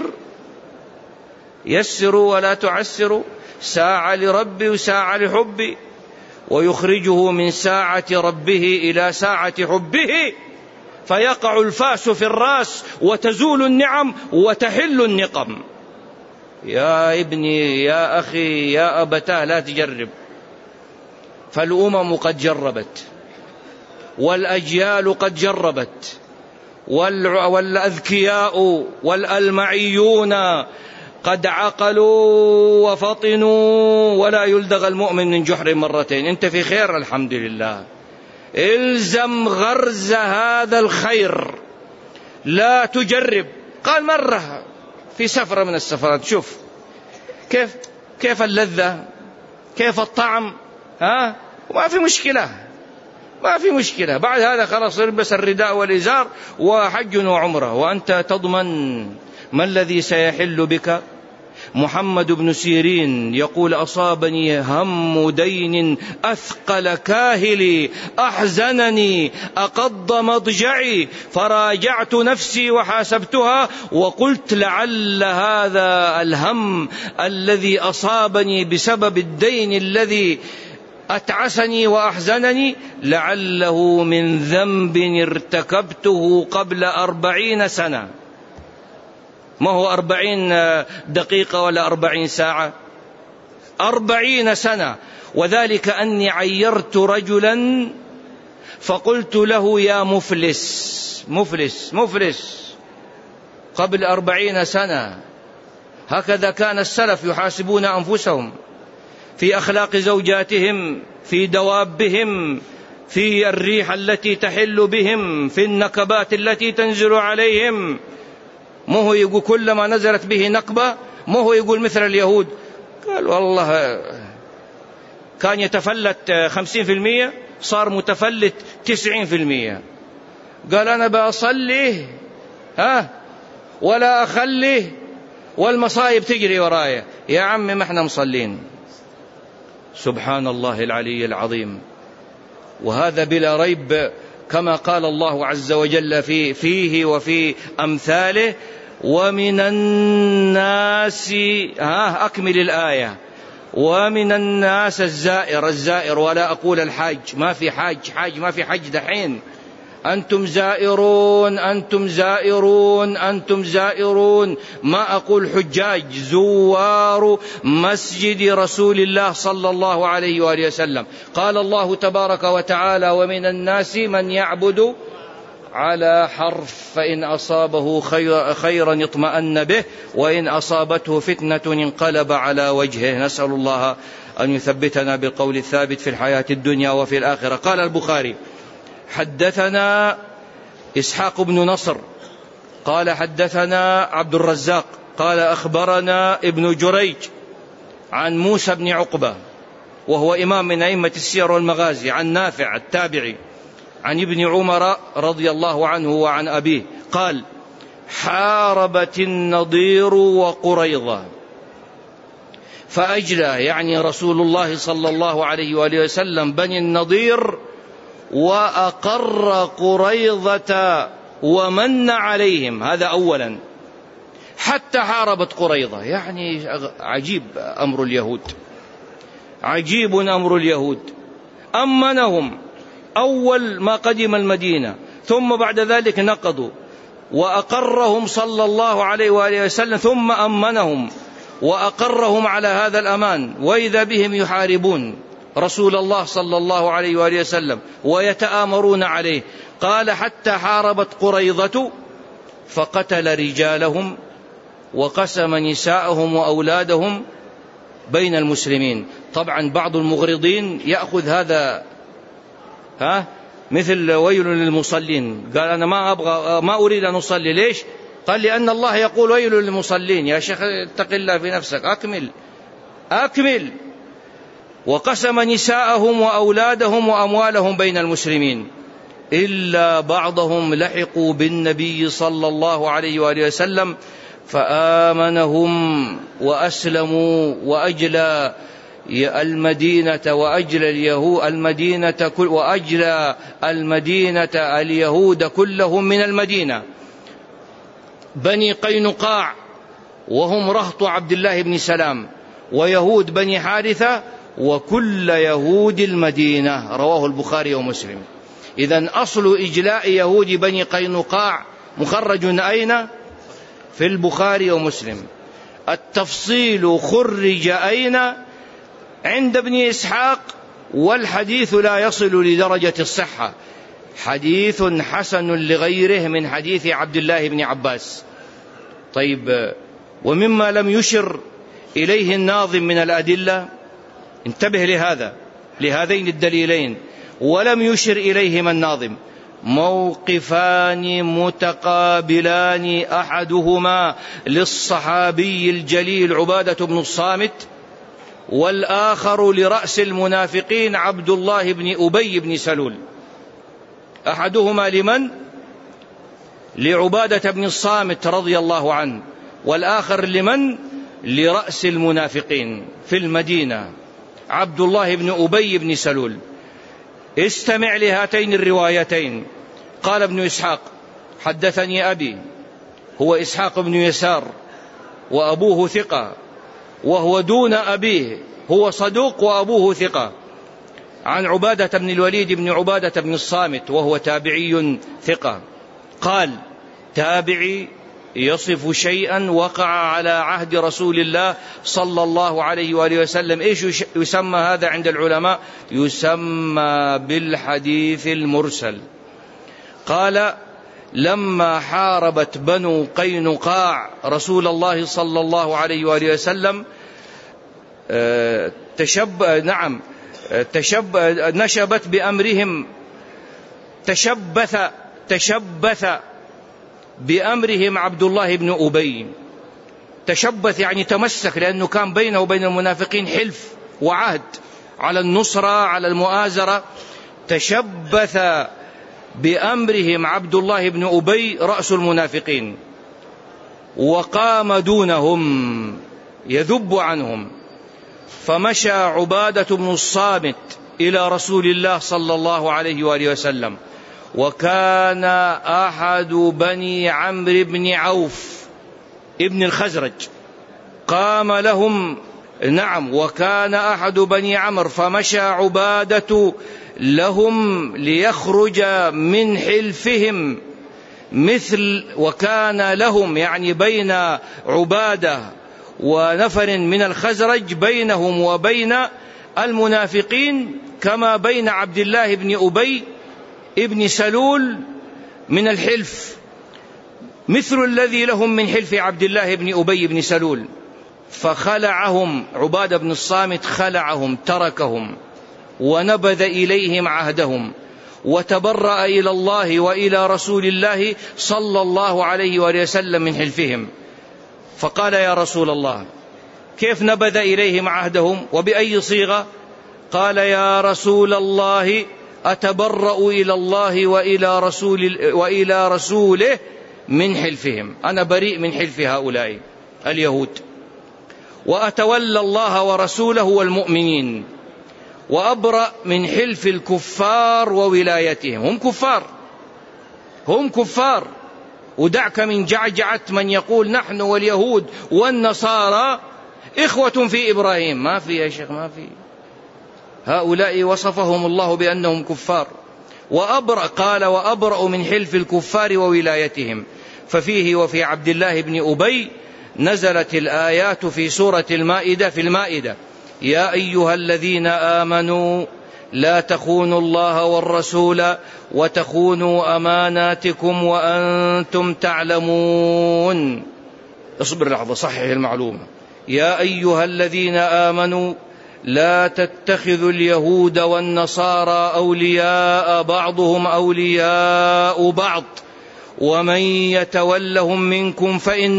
يسروا ولا تعسروا، ساعة لربي وساعة لحبي، ويخرجه من ساعة ربه إلى ساعة حبه، فيقع الفاس في الراس وتزول النعم وتحل النقم. يا ابني، يا أخي، يا أبتاه، لا تجرب، فالأمم قد جربت، والأجيال قد جربت، والأذكياء والألمعيون قد عقلوا وفطنوا، ولا يلدغ المؤمن من جحر مرتين. أنت في خير الحمد لله، الزم غرز هذا الخير، لا تجرب. قال مرة في سفرة من السفرات، شوف كيف اللذة، كيف الطعم، وما في مشكلة، ما في مشكلة. بعد هذا خلاص البس الرداء والإزار وحج وعمرة، وأنت تضمن ما الذي سيحل بك. محمد بن سيرين يقول: أصابني هم دين أثقل كاهلي، أحزنني أقض مضجعي، فراجعت نفسي وحاسبتها، وقلت لعل هذا الهم الذي أصابني بسبب الدين الذي أتعسني وأحزنني لعله من ذنب ارتكبته قبل 40 سنة. ما هو 40 دقيقة ولا 40 ساعة، 40 سنة. وذلك أني عيرت رجلا فقلت له: يا مفلس مفلس مفلس، قبل 40 سنة. هكذا كان السلف يحاسبون أنفسهم في أخلاق زوجاتهم، في دوابهم، في الريح التي تحل بهم، في النكبات التي تنزل عليهم. ما هو يقول كلما نزلت به نقبة، ما هو يقول مثل اليهود، قال والله كان يتفلت 50% صار متفلت 90%. قال أنا بأصلي ولا أخلي والمصائب تجري ورايا. يا عمي ما احنا مصلين. سبحان الله العلي العظيم. وهذا بلا ريب كما قال الله عز وجل فيه وفي أمثاله: ومن الناس، أكمل الآية: ومن الناس الزائر، ولا أقول الحاج، ما في حاج ما في حج دحين. أنتم زائرون، أنتم زائرون، أنتم زائرون، ما أقول حجاج، زوار مسجد رسول الله صلى الله عليه وآله وسلم. قال الله تبارك وتعالى: ومن الناس من يعبد على حرف، فإن أصابه خيرا اطمأن به، وإن أصابته فتنة انقلب على وجهه. نسأل الله أن يثبتنا بالقول الثابت في الحياة الدنيا وفي الآخرة. قال البخاري: حدثنا إسحاق بن نصر قال حدثنا عبد الرزاق قال أخبرنا ابن جريج عن موسى بن عقبة، وهو إمام من أئمة السير والمغازي، عن نافع التابعي عن ابن عمر رضي الله عنه وعن أبيه قال: حاربت النضير وقريظة فأجلى، يعني رسول الله صلى الله عليه وآله وسلم، بني النضير، وأقر قريظة ومن عليهم. هذا أولا، حتى حاربت قريظة. يعني عجيب أمر اليهود، عجيب أمر اليهود. أمنهم أول ما قدم المدينة، ثم بعد ذلك نقضوا، وأقرهم صلى الله عليه وآله وسلم، ثم أمنهم وأقرهم على هذا الأمان، وإذا بهم يحاربون رسول الله صلى الله عليه وآله وسلم ويتآمرون عليه. قال: حتى حاربت قريظة فقتل رجالهم وقسم نساءهم وأولادهم بين المسلمين. طبعا بعض المغرضين يأخذ هذا مثل ويل للمصلين، قال: أنا ما أريد أن أصلي. ليش؟ قال: لأن الله يقول ويل للمصلين. يا شيخ اتق الله في نفسك، أكمل. وقسم نساءهم وأولادهم وأموالهم بين المسلمين، إلا بعضهم لحقوا بالنبي صلى الله عليه وآله وسلم فآمنهم وأسلموا، وأجلى المدينة وأجلى اليهود اليهود كلهم من المدينة. بني قينقاع وهم رهط عبد الله بن سلام، ويهود بني حارثة، وكل يهود المدينة. رواه البخاري ومسلم. إذن أصل إجلاء يهود بني قينقاع مخرج أين؟ في البخاري ومسلم. التفصيل خرج أين؟ عند ابن إسحاق، والحديث لا يصل لدرجة الصحة، حديث حسن لغيره من حديث عبد الله بن عباس. طيب، ومما لم يشر إليه الناظم من الأدلة، انتبه لهذين الدليلين، ولم يشر إليهما الناظم: موقفان متقابلان، أحدهما للصحابي الجليل عبادة بن الصامت، والآخر لرأس المنافقين عبد الله بن أبي بن سلول. أحدهما لمن؟ لعبادة بن الصامت رضي الله عنه، والآخر لمن؟ لرأس المنافقين في المدينة عبد الله بن أبي بن سلول. استمع لهاتين الروايتين. قال ابن إسحاق: حدثني أبي، هو إسحاق بن يسار، وأبوه ثقة، وهو دون أبيه، هو صدوق وأبوه ثقة، عن عبادة بن الوليد بن عبادة بن الصامت، وهو تابعي ثقة. قال: تابعي يصف شيئا وقع على عهد رسول الله صلى الله عليه وآله وسلم. إيش يسمى هذا عند العلماء؟ يسمى بالحديث المرسل. قال: لما حاربت بنو قينقاع رسول الله صلى الله عليه وآله وسلم نشبت بأمرهم، تشبث بأمرهم عبد الله بن أبي. تشبث يعني تمسك، لأنه كان بينه وبين المنافقين حلف وعهد على النصرة، على المؤازرة. تشبث بأمرهم عبد الله بن أبي رأس المنافقين، وقام دونهم يذب عنهم. فمشى عبادة بن الصامت إلى رسول الله صلى الله عليه وآله وسلم، وكان أحد بني عمرو بن عوف ابن الخزرج قام لهم، وكان أحد بني عمرو، فمشى عبادة لهم ليخرج من حلفهم وكان لهم، يعني بين عبادة ونفر من الخزرج، بينهم وبين المنافقين كما بين عبد الله بن أبي ابن سلول من الحلف، مثل الذي لهم من حلف عبد الله بن أبي بن سلول. فخلعهم عبادة بن الصامت، خلعهم، تركهم، ونبذ إليهم عهدهم، وتبرأ إلى الله وإلى رسول الله صلى الله عليه وآله وسلم من حلفهم. فقال: يا رسول الله، كيف نبذ إليهم عهدهم وبأي صيغة؟ قال: يا رسول الله، أتبرأ إلى الله وإلى رسوله من حلفهم، أنا بريء من حلف هؤلاء اليهود، وأتولى الله ورسوله والمؤمنين، وأبرأ من حلف الكفار وولايتهم. هم كفار. ودعك من جعجعة من يقول نحن واليهود والنصارى إخوة في إبراهيم. ما في يا شيخ، ما في. هؤلاء وصفهم الله بأنهم كفار. قال وأبرأ من حلف الكفار وولايتهم. ففيه وفي عبد الله بن أبي نزلت الآيات في سورة المائدة في المائدة: يا أيها الذين آمنوا لا تخونوا الله والرسول وتخونوا أماناتكم وأنتم تعلمون. اصبر لحظة، صحح المعلومة. يا أيها الذين آمنوا لا تتخذوا اليهود والنصارى أولياء بعضهم أولياء بعض ومن يتولهم منكم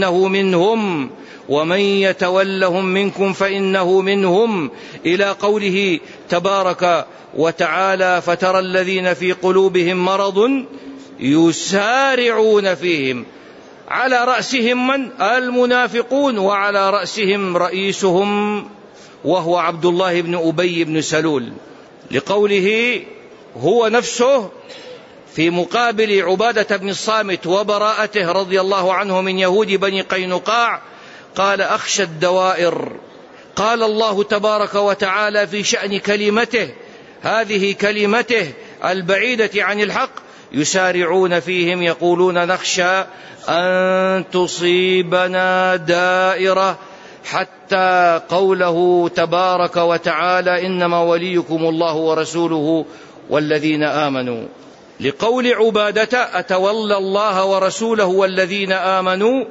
فإنه منهم إلى قوله تبارك وتعالى: فترى الذين في قلوبهم مرض يسارعون فيهم، على رأسهم من؟ المنافقون، وعلى رأسهم رئيسهم وهو عبد الله بن أبي بن سلول، لقوله هو نفسه في مقابل عبادة بن الصامت وبراءته رضي الله عنه من يهود بني قينقاع، قال: أخشى الدوائر. قال الله تبارك وتعالى في شأن كلمته، هذه كلمته البعيدة عن الحق: يسارعون فيهم يقولون نخشى أن تصيبنا دائرة، حتى قوله تبارك وتعالى: إنما وليكم الله ورسوله والذين آمنوا. لقول عبادة: أتولى الله ورسوله والذين آمنوا،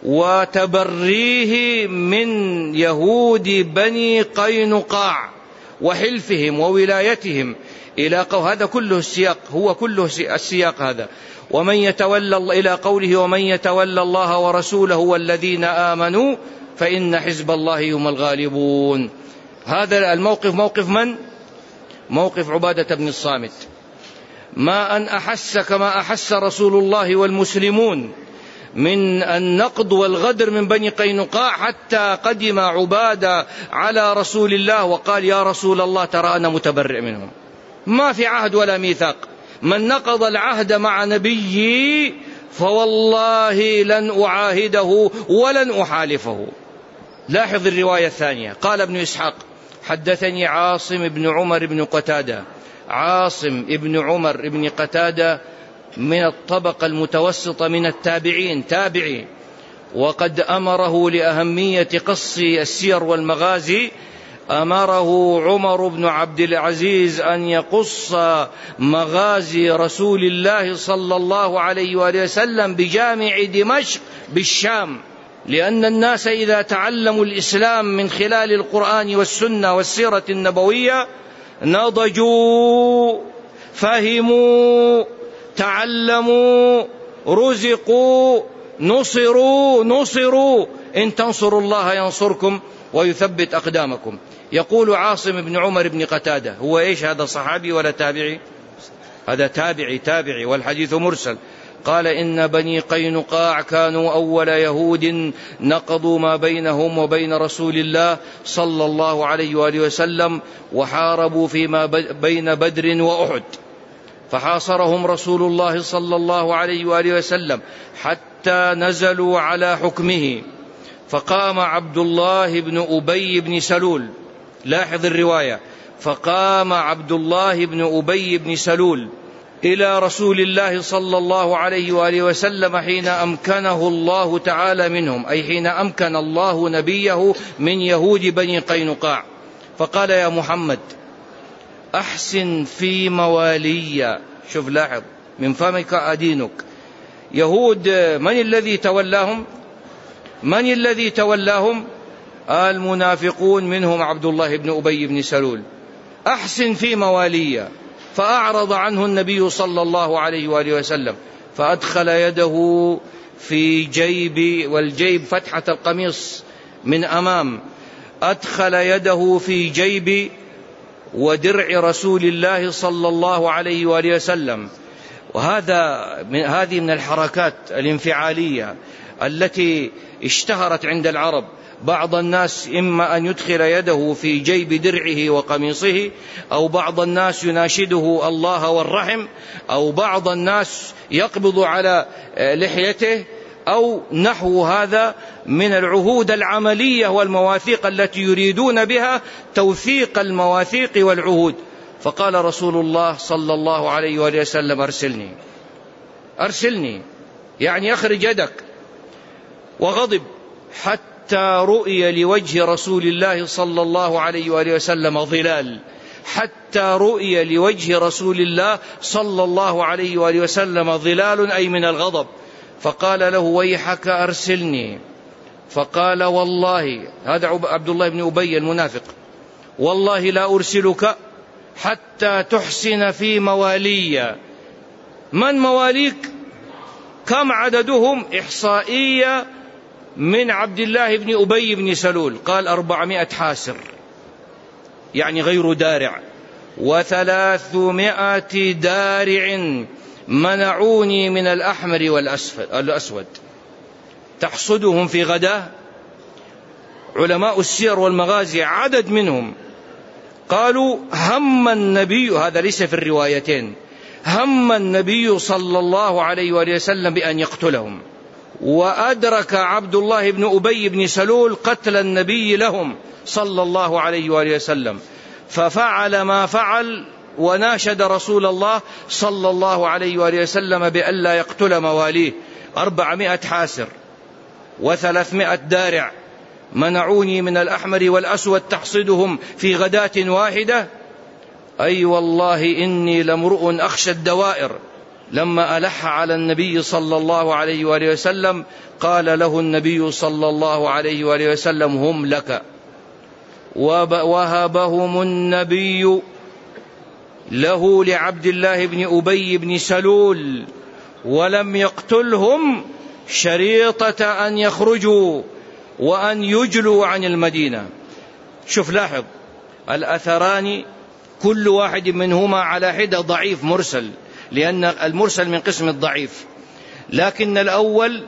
وتبريه من يهود بني قينقاع وحلفهم وولايتهم إلى هذا كله السياق، هو كله السياق هذا. ومن يتولى إلى قوله: ومن يتولى الله ورسوله والذين آمنوا فإن حزب الله هم الغالبون. هذا الموقف موقف من؟ موقف عبادة بن الصامت. ما أن أحس كما أحس رسول الله والمسلمون من النقد والغدر من بني قينقاع، حتى قدم عبادة على رسول الله وقال: يا رسول الله ترى أنا متبرئ منهم، ما في عهد ولا ميثاق، من نقض العهد مع نبيي فوالله لن أعاهده ولن أحالفه. لاحظ الرواية الثانية. قال ابن إسحاق: حدثني عاصم بن عمر بن قتادة. عاصم بن عمر بن قتادة من الطبقة المتوسطة من التابعين، تابعي، وقد أمره لأهمية قص السير والمغازي، أمره عمر بن عبد العزيز أن يقص مغازي رسول الله صلى الله عليه وآله وسلم بجامع دمشق بالشام، لأن الناس إذا تعلموا الإسلام من خلال القرآن والسنة والسيرة النبوية نضجوا، فهموا، تعلموا، رزقوا، نصروا. إن تنصروا الله ينصركم ويثبت أقدامكم. يقول عاصم بن عمر بن قتادة، هو إيش هذا، صحابي ولا تابعي؟ هذا تابعي والحديث مرسل. قال: إن بني قينقاع كانوا أول يهود نقضوا ما بينهم وبين رسول الله صلى الله عليه وآله وسلم، وحاربوا فيما بين بدر وأحد، فحاصرهم رسول الله صلى الله عليه وآله وسلم حتى نزلوا على حكمه، فقام عبد الله بن أبي بن سلول. لاحظ الرواية: فقام عبد الله بن أبي بن سلول إلى رسول الله صلى الله عليه وآله وسلم حين أمكنه الله تعالى منهم، أي حين أمكن الله نبيه من يهود بني قينقاع، فقال: يا محمد أحسن في موالي. شوف، لاحظ، من فمك أدينك. يهود من الذي تولاهم؟ المنافقون، منهم عبد الله بن أبي بن سلول. أحسن في موالي. فأعرض عنه النبي صلى الله عليه وآله وسلم، فأدخل يده في جيب، والجيب فتحة القميص من أمام، أدخل يده في جيب ودرع رسول الله صلى الله عليه وآله وسلم. هذه من الحركات الانفعالية التي اشتهرت عند العرب. بعض الناس إما أن يدخل يده في جيب درعه وقميصه، أو بعض الناس يناشده الله والرحم، أو بعض الناس يقبض على لحيته، أو نحو هذا من العهود العملية والمواثيق التي يريدون بها توثيق المواثيق والعهود. فقال رسول الله صلى الله عليه وآله وسلم: أرسلني، يعني أخرج يدك. وغضب حتى رؤي لوجه رسول الله صلى الله عليه وآله وسلم ظلال، حتى رؤي لوجه رسول الله صلى الله عليه وآله وسلم ظلال، أي من الغضب. فقال له: ويحك أرسلني. فقال: والله، هذا عبد الله بن أبي المنافق، والله لا أرسلك حتى تحسن في موالي. من مواليك؟ كم عددهم؟ إحصائية من عبد الله بن أبي بن سلول. قال: 400 حاسر، يعني غير دارع، 300 دارع منعوني من الأحمر والأسود. تحصدهم في غداه. علماء السير والمغازي عدد منهم قالوا: هم النبي، هذا ليس في الروايتين، هم النبي صلى الله عليه وآله وسلم بأن يقتلهم، وأدرك عبد الله بن أبي بن سلول قتل النبي لهم صلى الله عليه وآله وسلم، ففعل ما فعل، وناشد رسول الله صلى الله عليه وآله وسلم بألا يقتل مواليه. 400 حاسر و300 دارع منعوني من الأحمر والأسود، تحصدهم في غداة واحدة. أي والله إني لامرؤ أخشى الدوائر. لما ألح على النبي صلى الله عليه وآله وسلم قال له النبي صلى الله عليه وآله وسلم: هم لك. ووهبهم النبي له لعبد الله بن أبي بن سلول، ولم يقتلهم شريطة أن يخرجوا وأن يجلوا عن المدينة. شوف، لاحظ، الأثران كل واحد منهما على حدة ضعيف مرسل، لأن المرسل من قسم الضعيف. لكن الأول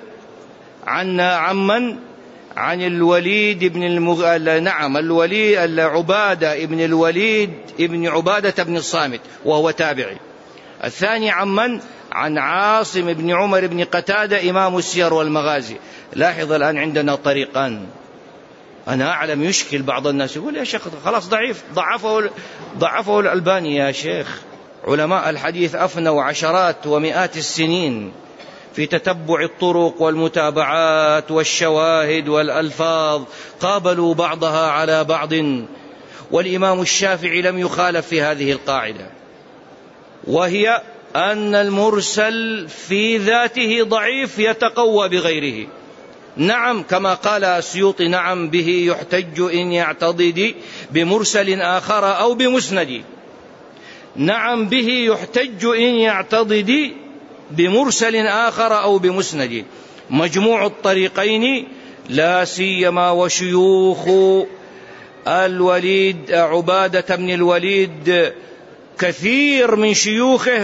عن الوليد بن الوليد عبادة ابن الوليد ابن عبادة بن الصامت وهو تابعي. الثاني عن عاصم بن عمر بن قتادة إمام السير والمغازي. لاحظ الآن عندنا طريقان. أنا أعلم يشكل بعض الناس، يقول: يا شيخ خلاص ضعفه الألباني. يا شيخ، علماء الحديث أفنوا عشرات ومئات السنين في تتبع الطرق والمتابعات والشواهد والألفاظ، قابلوا بعضها على بعض. والإمام الشافعي لم يخالف في هذه القاعدة، وهي أن المرسل في ذاته ضعيف يتقوى بغيره. نعم، كما قال السيوطي: نعم به يحتج إن يعتضد بمرسل آخر أو بمسند. نعم به يحتج إن يعتضد بمرسل آخر أو بمسند. مجموع الطريقين، لا سيما وشيوخ الوليد عبادة بن الوليد، كثير من شيوخه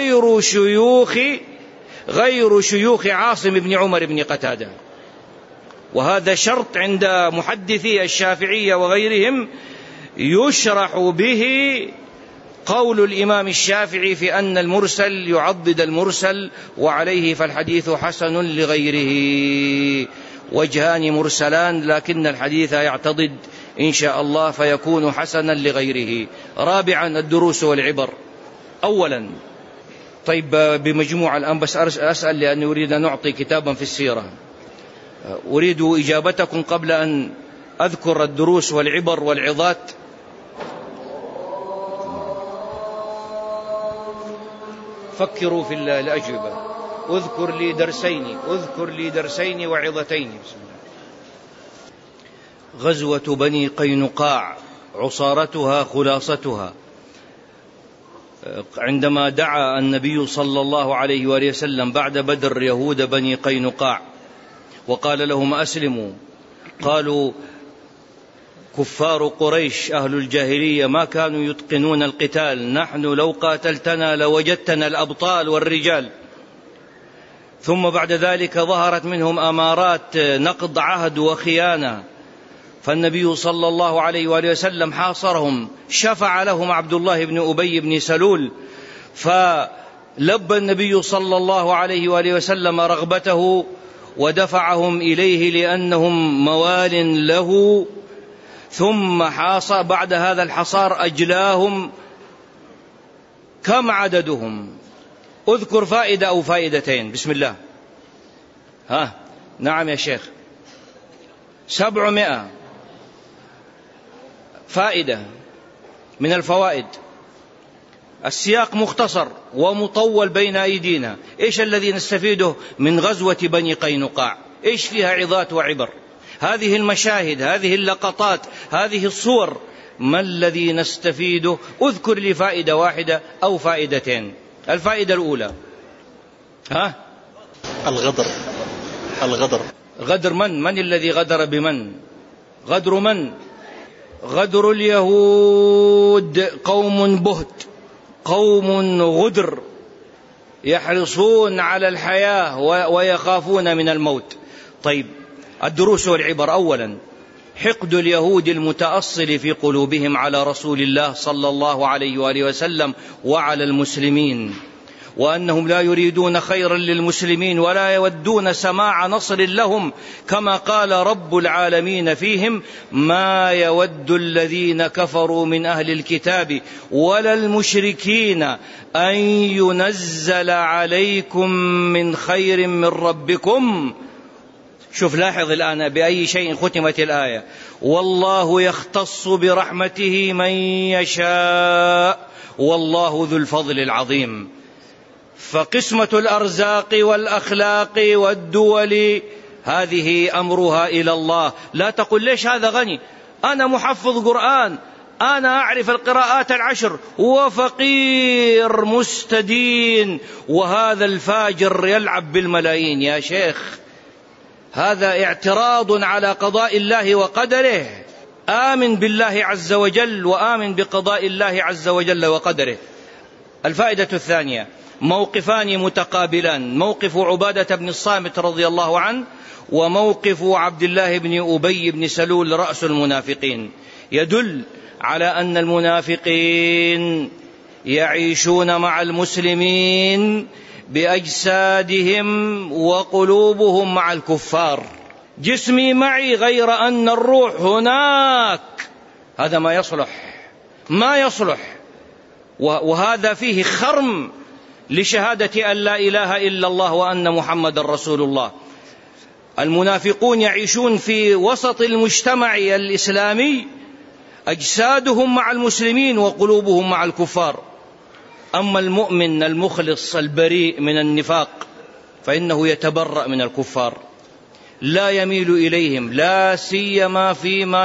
غير شيوخ عاصم بن عمر بن قتادة. وهذا شرط عند محدثي الشافعية وغيرهم يشرح به قول الإمام الشافعي في أن المرسل يعضد المرسل، وعليه فالحديث حسن لغيره. وجهان مرسلان، لكن الحديث يعتضد إن شاء الله فيكون حسنا لغيره. رابعا، الدروس والعبر. أولا، طيب بمجموعة الآن، بس أسأل لأني أريد أن نعطي كتابا في السيرة. أريد إجابتكم قبل أن أذكر الدروس والعبر والعظات. فكروا في الأجوبة. اذكر لي درسين وعظتين. بسم الله. غزوة بني قينقاع، عصارتها خلاصتها. عندما دعا النبي صلى الله عليه وآله وسلم بعد بدر يهود بني قينقاع وقال لهم: أسلموا. قالوا: كفار قريش أهل الجاهلية ما كانوا يتقنون القتال، نحن لو قاتلتنا لوجدتنا الأبطال والرجال. ثم بعد ذلك ظهرت منهم أمارات نقض عهد وخيانة، فالنبي صلى الله عليه وآله وسلم حاصرهم، شفع لهم عبد الله بن أبي بن سلول، فلبى النبي صلى الله عليه وآله وسلم رغبته ودفعهم إليه لأنهم موال له. ثم حاصر بعد هذا الحصار أجلاهم. كم عددهم؟ أذكر فائدة أو فائدتين. بسم الله. نعم يا شيخ. 700 فائدة من الفوائد. السياق مختصر ومطول بين أيدينا. إيش الذي نستفيده من غزوة بني قينقاع؟ إيش فيها عظات وعبر؟ هذه المشاهد، هذه اللقطات، هذه الصور، ما الذي نستفيده؟ أذكر لي فائدة واحدة أو فائدتين. الفائدة الأولى الغدر. غدر من الذي غدر بمن؟ غدر من؟ غدر اليهود قوم بهت، قوم غدر، يحرصون على الحياة ويخافون من الموت. طيب، الدروس والعبر. أولا، حقد اليهود المتأصل في قلوبهم على رسول الله صلى الله عليه وآله وسلم وعلى المسلمين، وأنهم لا يريدون خيرا للمسلمين ولا يودون سماع نصر لهم، كما قال رب العالمين فيهم: ما يود الذين كفروا من أهل الكتاب ولا المشركين أن ينزل عليكم من خير من ربكم. شوف، لاحظ الآن بأي شيء ختمت الآية: والله يختص برحمته من يشاء والله ذو الفضل العظيم. فقسمة الأرزاق والأخلاق والدول هذه أمرها إلى الله. لا تقل ليش هذا غني، أنا محفظ قرآن، أنا أعرف القراءات 10، وفقير مستدين، وهذا الفاجر يلعب بالملايين. يا شيخ، هذا اعتراض على قضاء الله وقدره. آمن بالله عز وجل وآمن بقضاء الله عز وجل وقدره. الفائدة الثانية: موقفان متقابلان، موقف عبادة بن الصامت رضي الله عنه وموقف عبد الله بن أبي بن سلول رأس المنافقين، يدل على أن المنافقين يعيشون مع المسلمين بأجسادهم وقلوبهم مع الكفار. جسمي معي غير أن الروح هناك. هذا ما يصلح، وهذا فيه خرم لشهادة أن لا إله إلا الله وأن محمد رسول الله. المنافقون يعيشون في وسط المجتمع الإسلامي، أجسادهم مع المسلمين وقلوبهم مع الكفار. أما المؤمن المخلص البريء من النفاق فإنه يتبرأ من الكفار، لا يميل إليهم، لا سيما فيما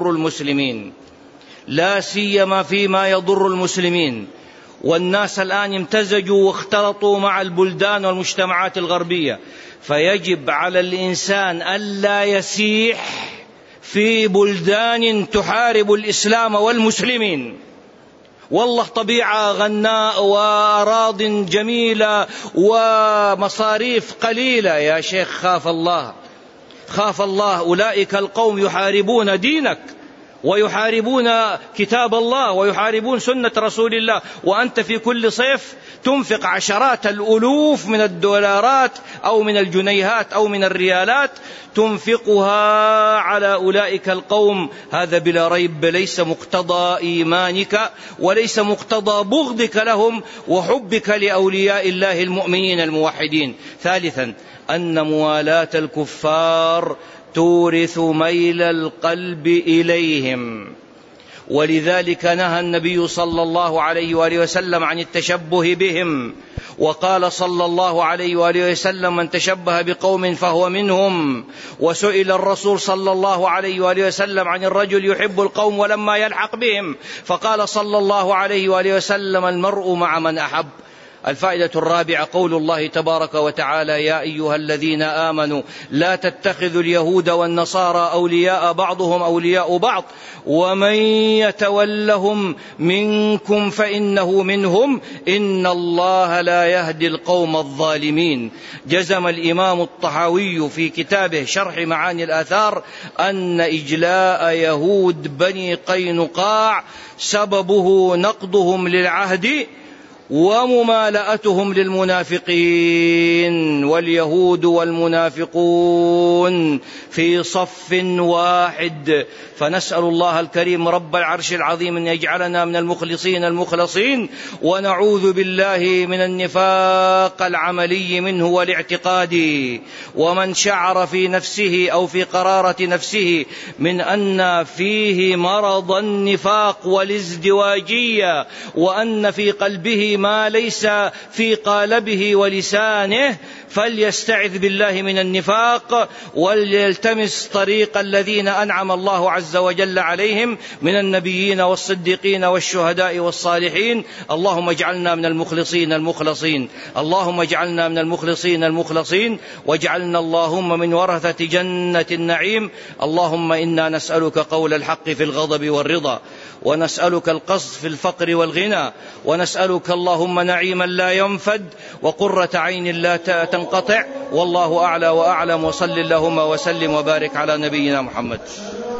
يضر المسلمين. والناس الآن امتزجوا واختلطوا مع البلدان والمجتمعات الغربية، فيجب على الإنسان ألا يسيح في بلدان تحارب الإسلام والمسلمين. والله طبيعة غناء وأراض جميلة ومصاريف قليلة. يا شيخ، خاف الله. أولئك القوم يحاربون دينك ويحاربون كتاب الله ويحاربون سنة رسول الله، وأنت في كل صيف تنفق عشرات الألوف من الدولارات أو من الجنيهات أو من الريالات تنفقها على أولئك القوم. هذا بلا ريب ليس مقتضى إيمانك وليس مقتضى بغضك لهم وحبك لأولياء الله المؤمنين الموحدين. ثالثا، أن موالاة الكفار تورث ميل القلب إليهم، ولذلك نهى النبي صلى الله عليه وآله وسلم عن التشبه بهم، وقال صلى الله عليه وآله وسلم: من تشبه بقوم فهو منهم. وسئل الرسول صلى الله عليه وآله وسلم عن الرجل يحب القوم ولما يلحق بهم، فقال صلى الله عليه وآله وسلم: المرء مع من أحب. الفائدة الرابعة قول الله تبارك وتعالى: يا أيها الذين آمنوا لا تتخذوا اليهود والنصارى أولياء بعضهم أولياء بعض ومن يتولهم منكم فإنه منهم إن الله لا يهدي القوم الظالمين. جزم الإمام الطحاوي في كتابه شرح معاني الآثار أن إجلاء يهود بني قينقاع سببه نقضهم للعهد وممالأتهم للمنافقين، واليهود والمنافقون في صف واحد. فنسأل الله الكريم رب العرش العظيم أن يجعلنا من المخلصين المخلصين، ونعوذ بالله من النفاق العملي منه والاعتقادي. ومن شعر في نفسه أو في قرارة نفسه من أن فيه مرض النفاق والازدواجية وأن في قلبه ما ليس في قالبه ولسانه فليستعذ بالله من النفاق وليلتمس طريق الذين أنعم الله عز وجل عليهم من النبيين والصديقين والشهداء والصالحين. اللهم اجعلنا من المخلصين المخلصين، اللهم اجعلنا من المخلصين المخلصين، واجعلنا اللهم من ورثة جنة النعيم. اللهم إنا نسألك قول الحق في الغضب والرضا، ونسألك القصد في الفقر والغنى، ونسألك اللهم نعيما لا ينفد وقرة عين لا تنقطع. والله أعلى وأعلم، وصل اللهم وسلم وبارك على نبينا محمد.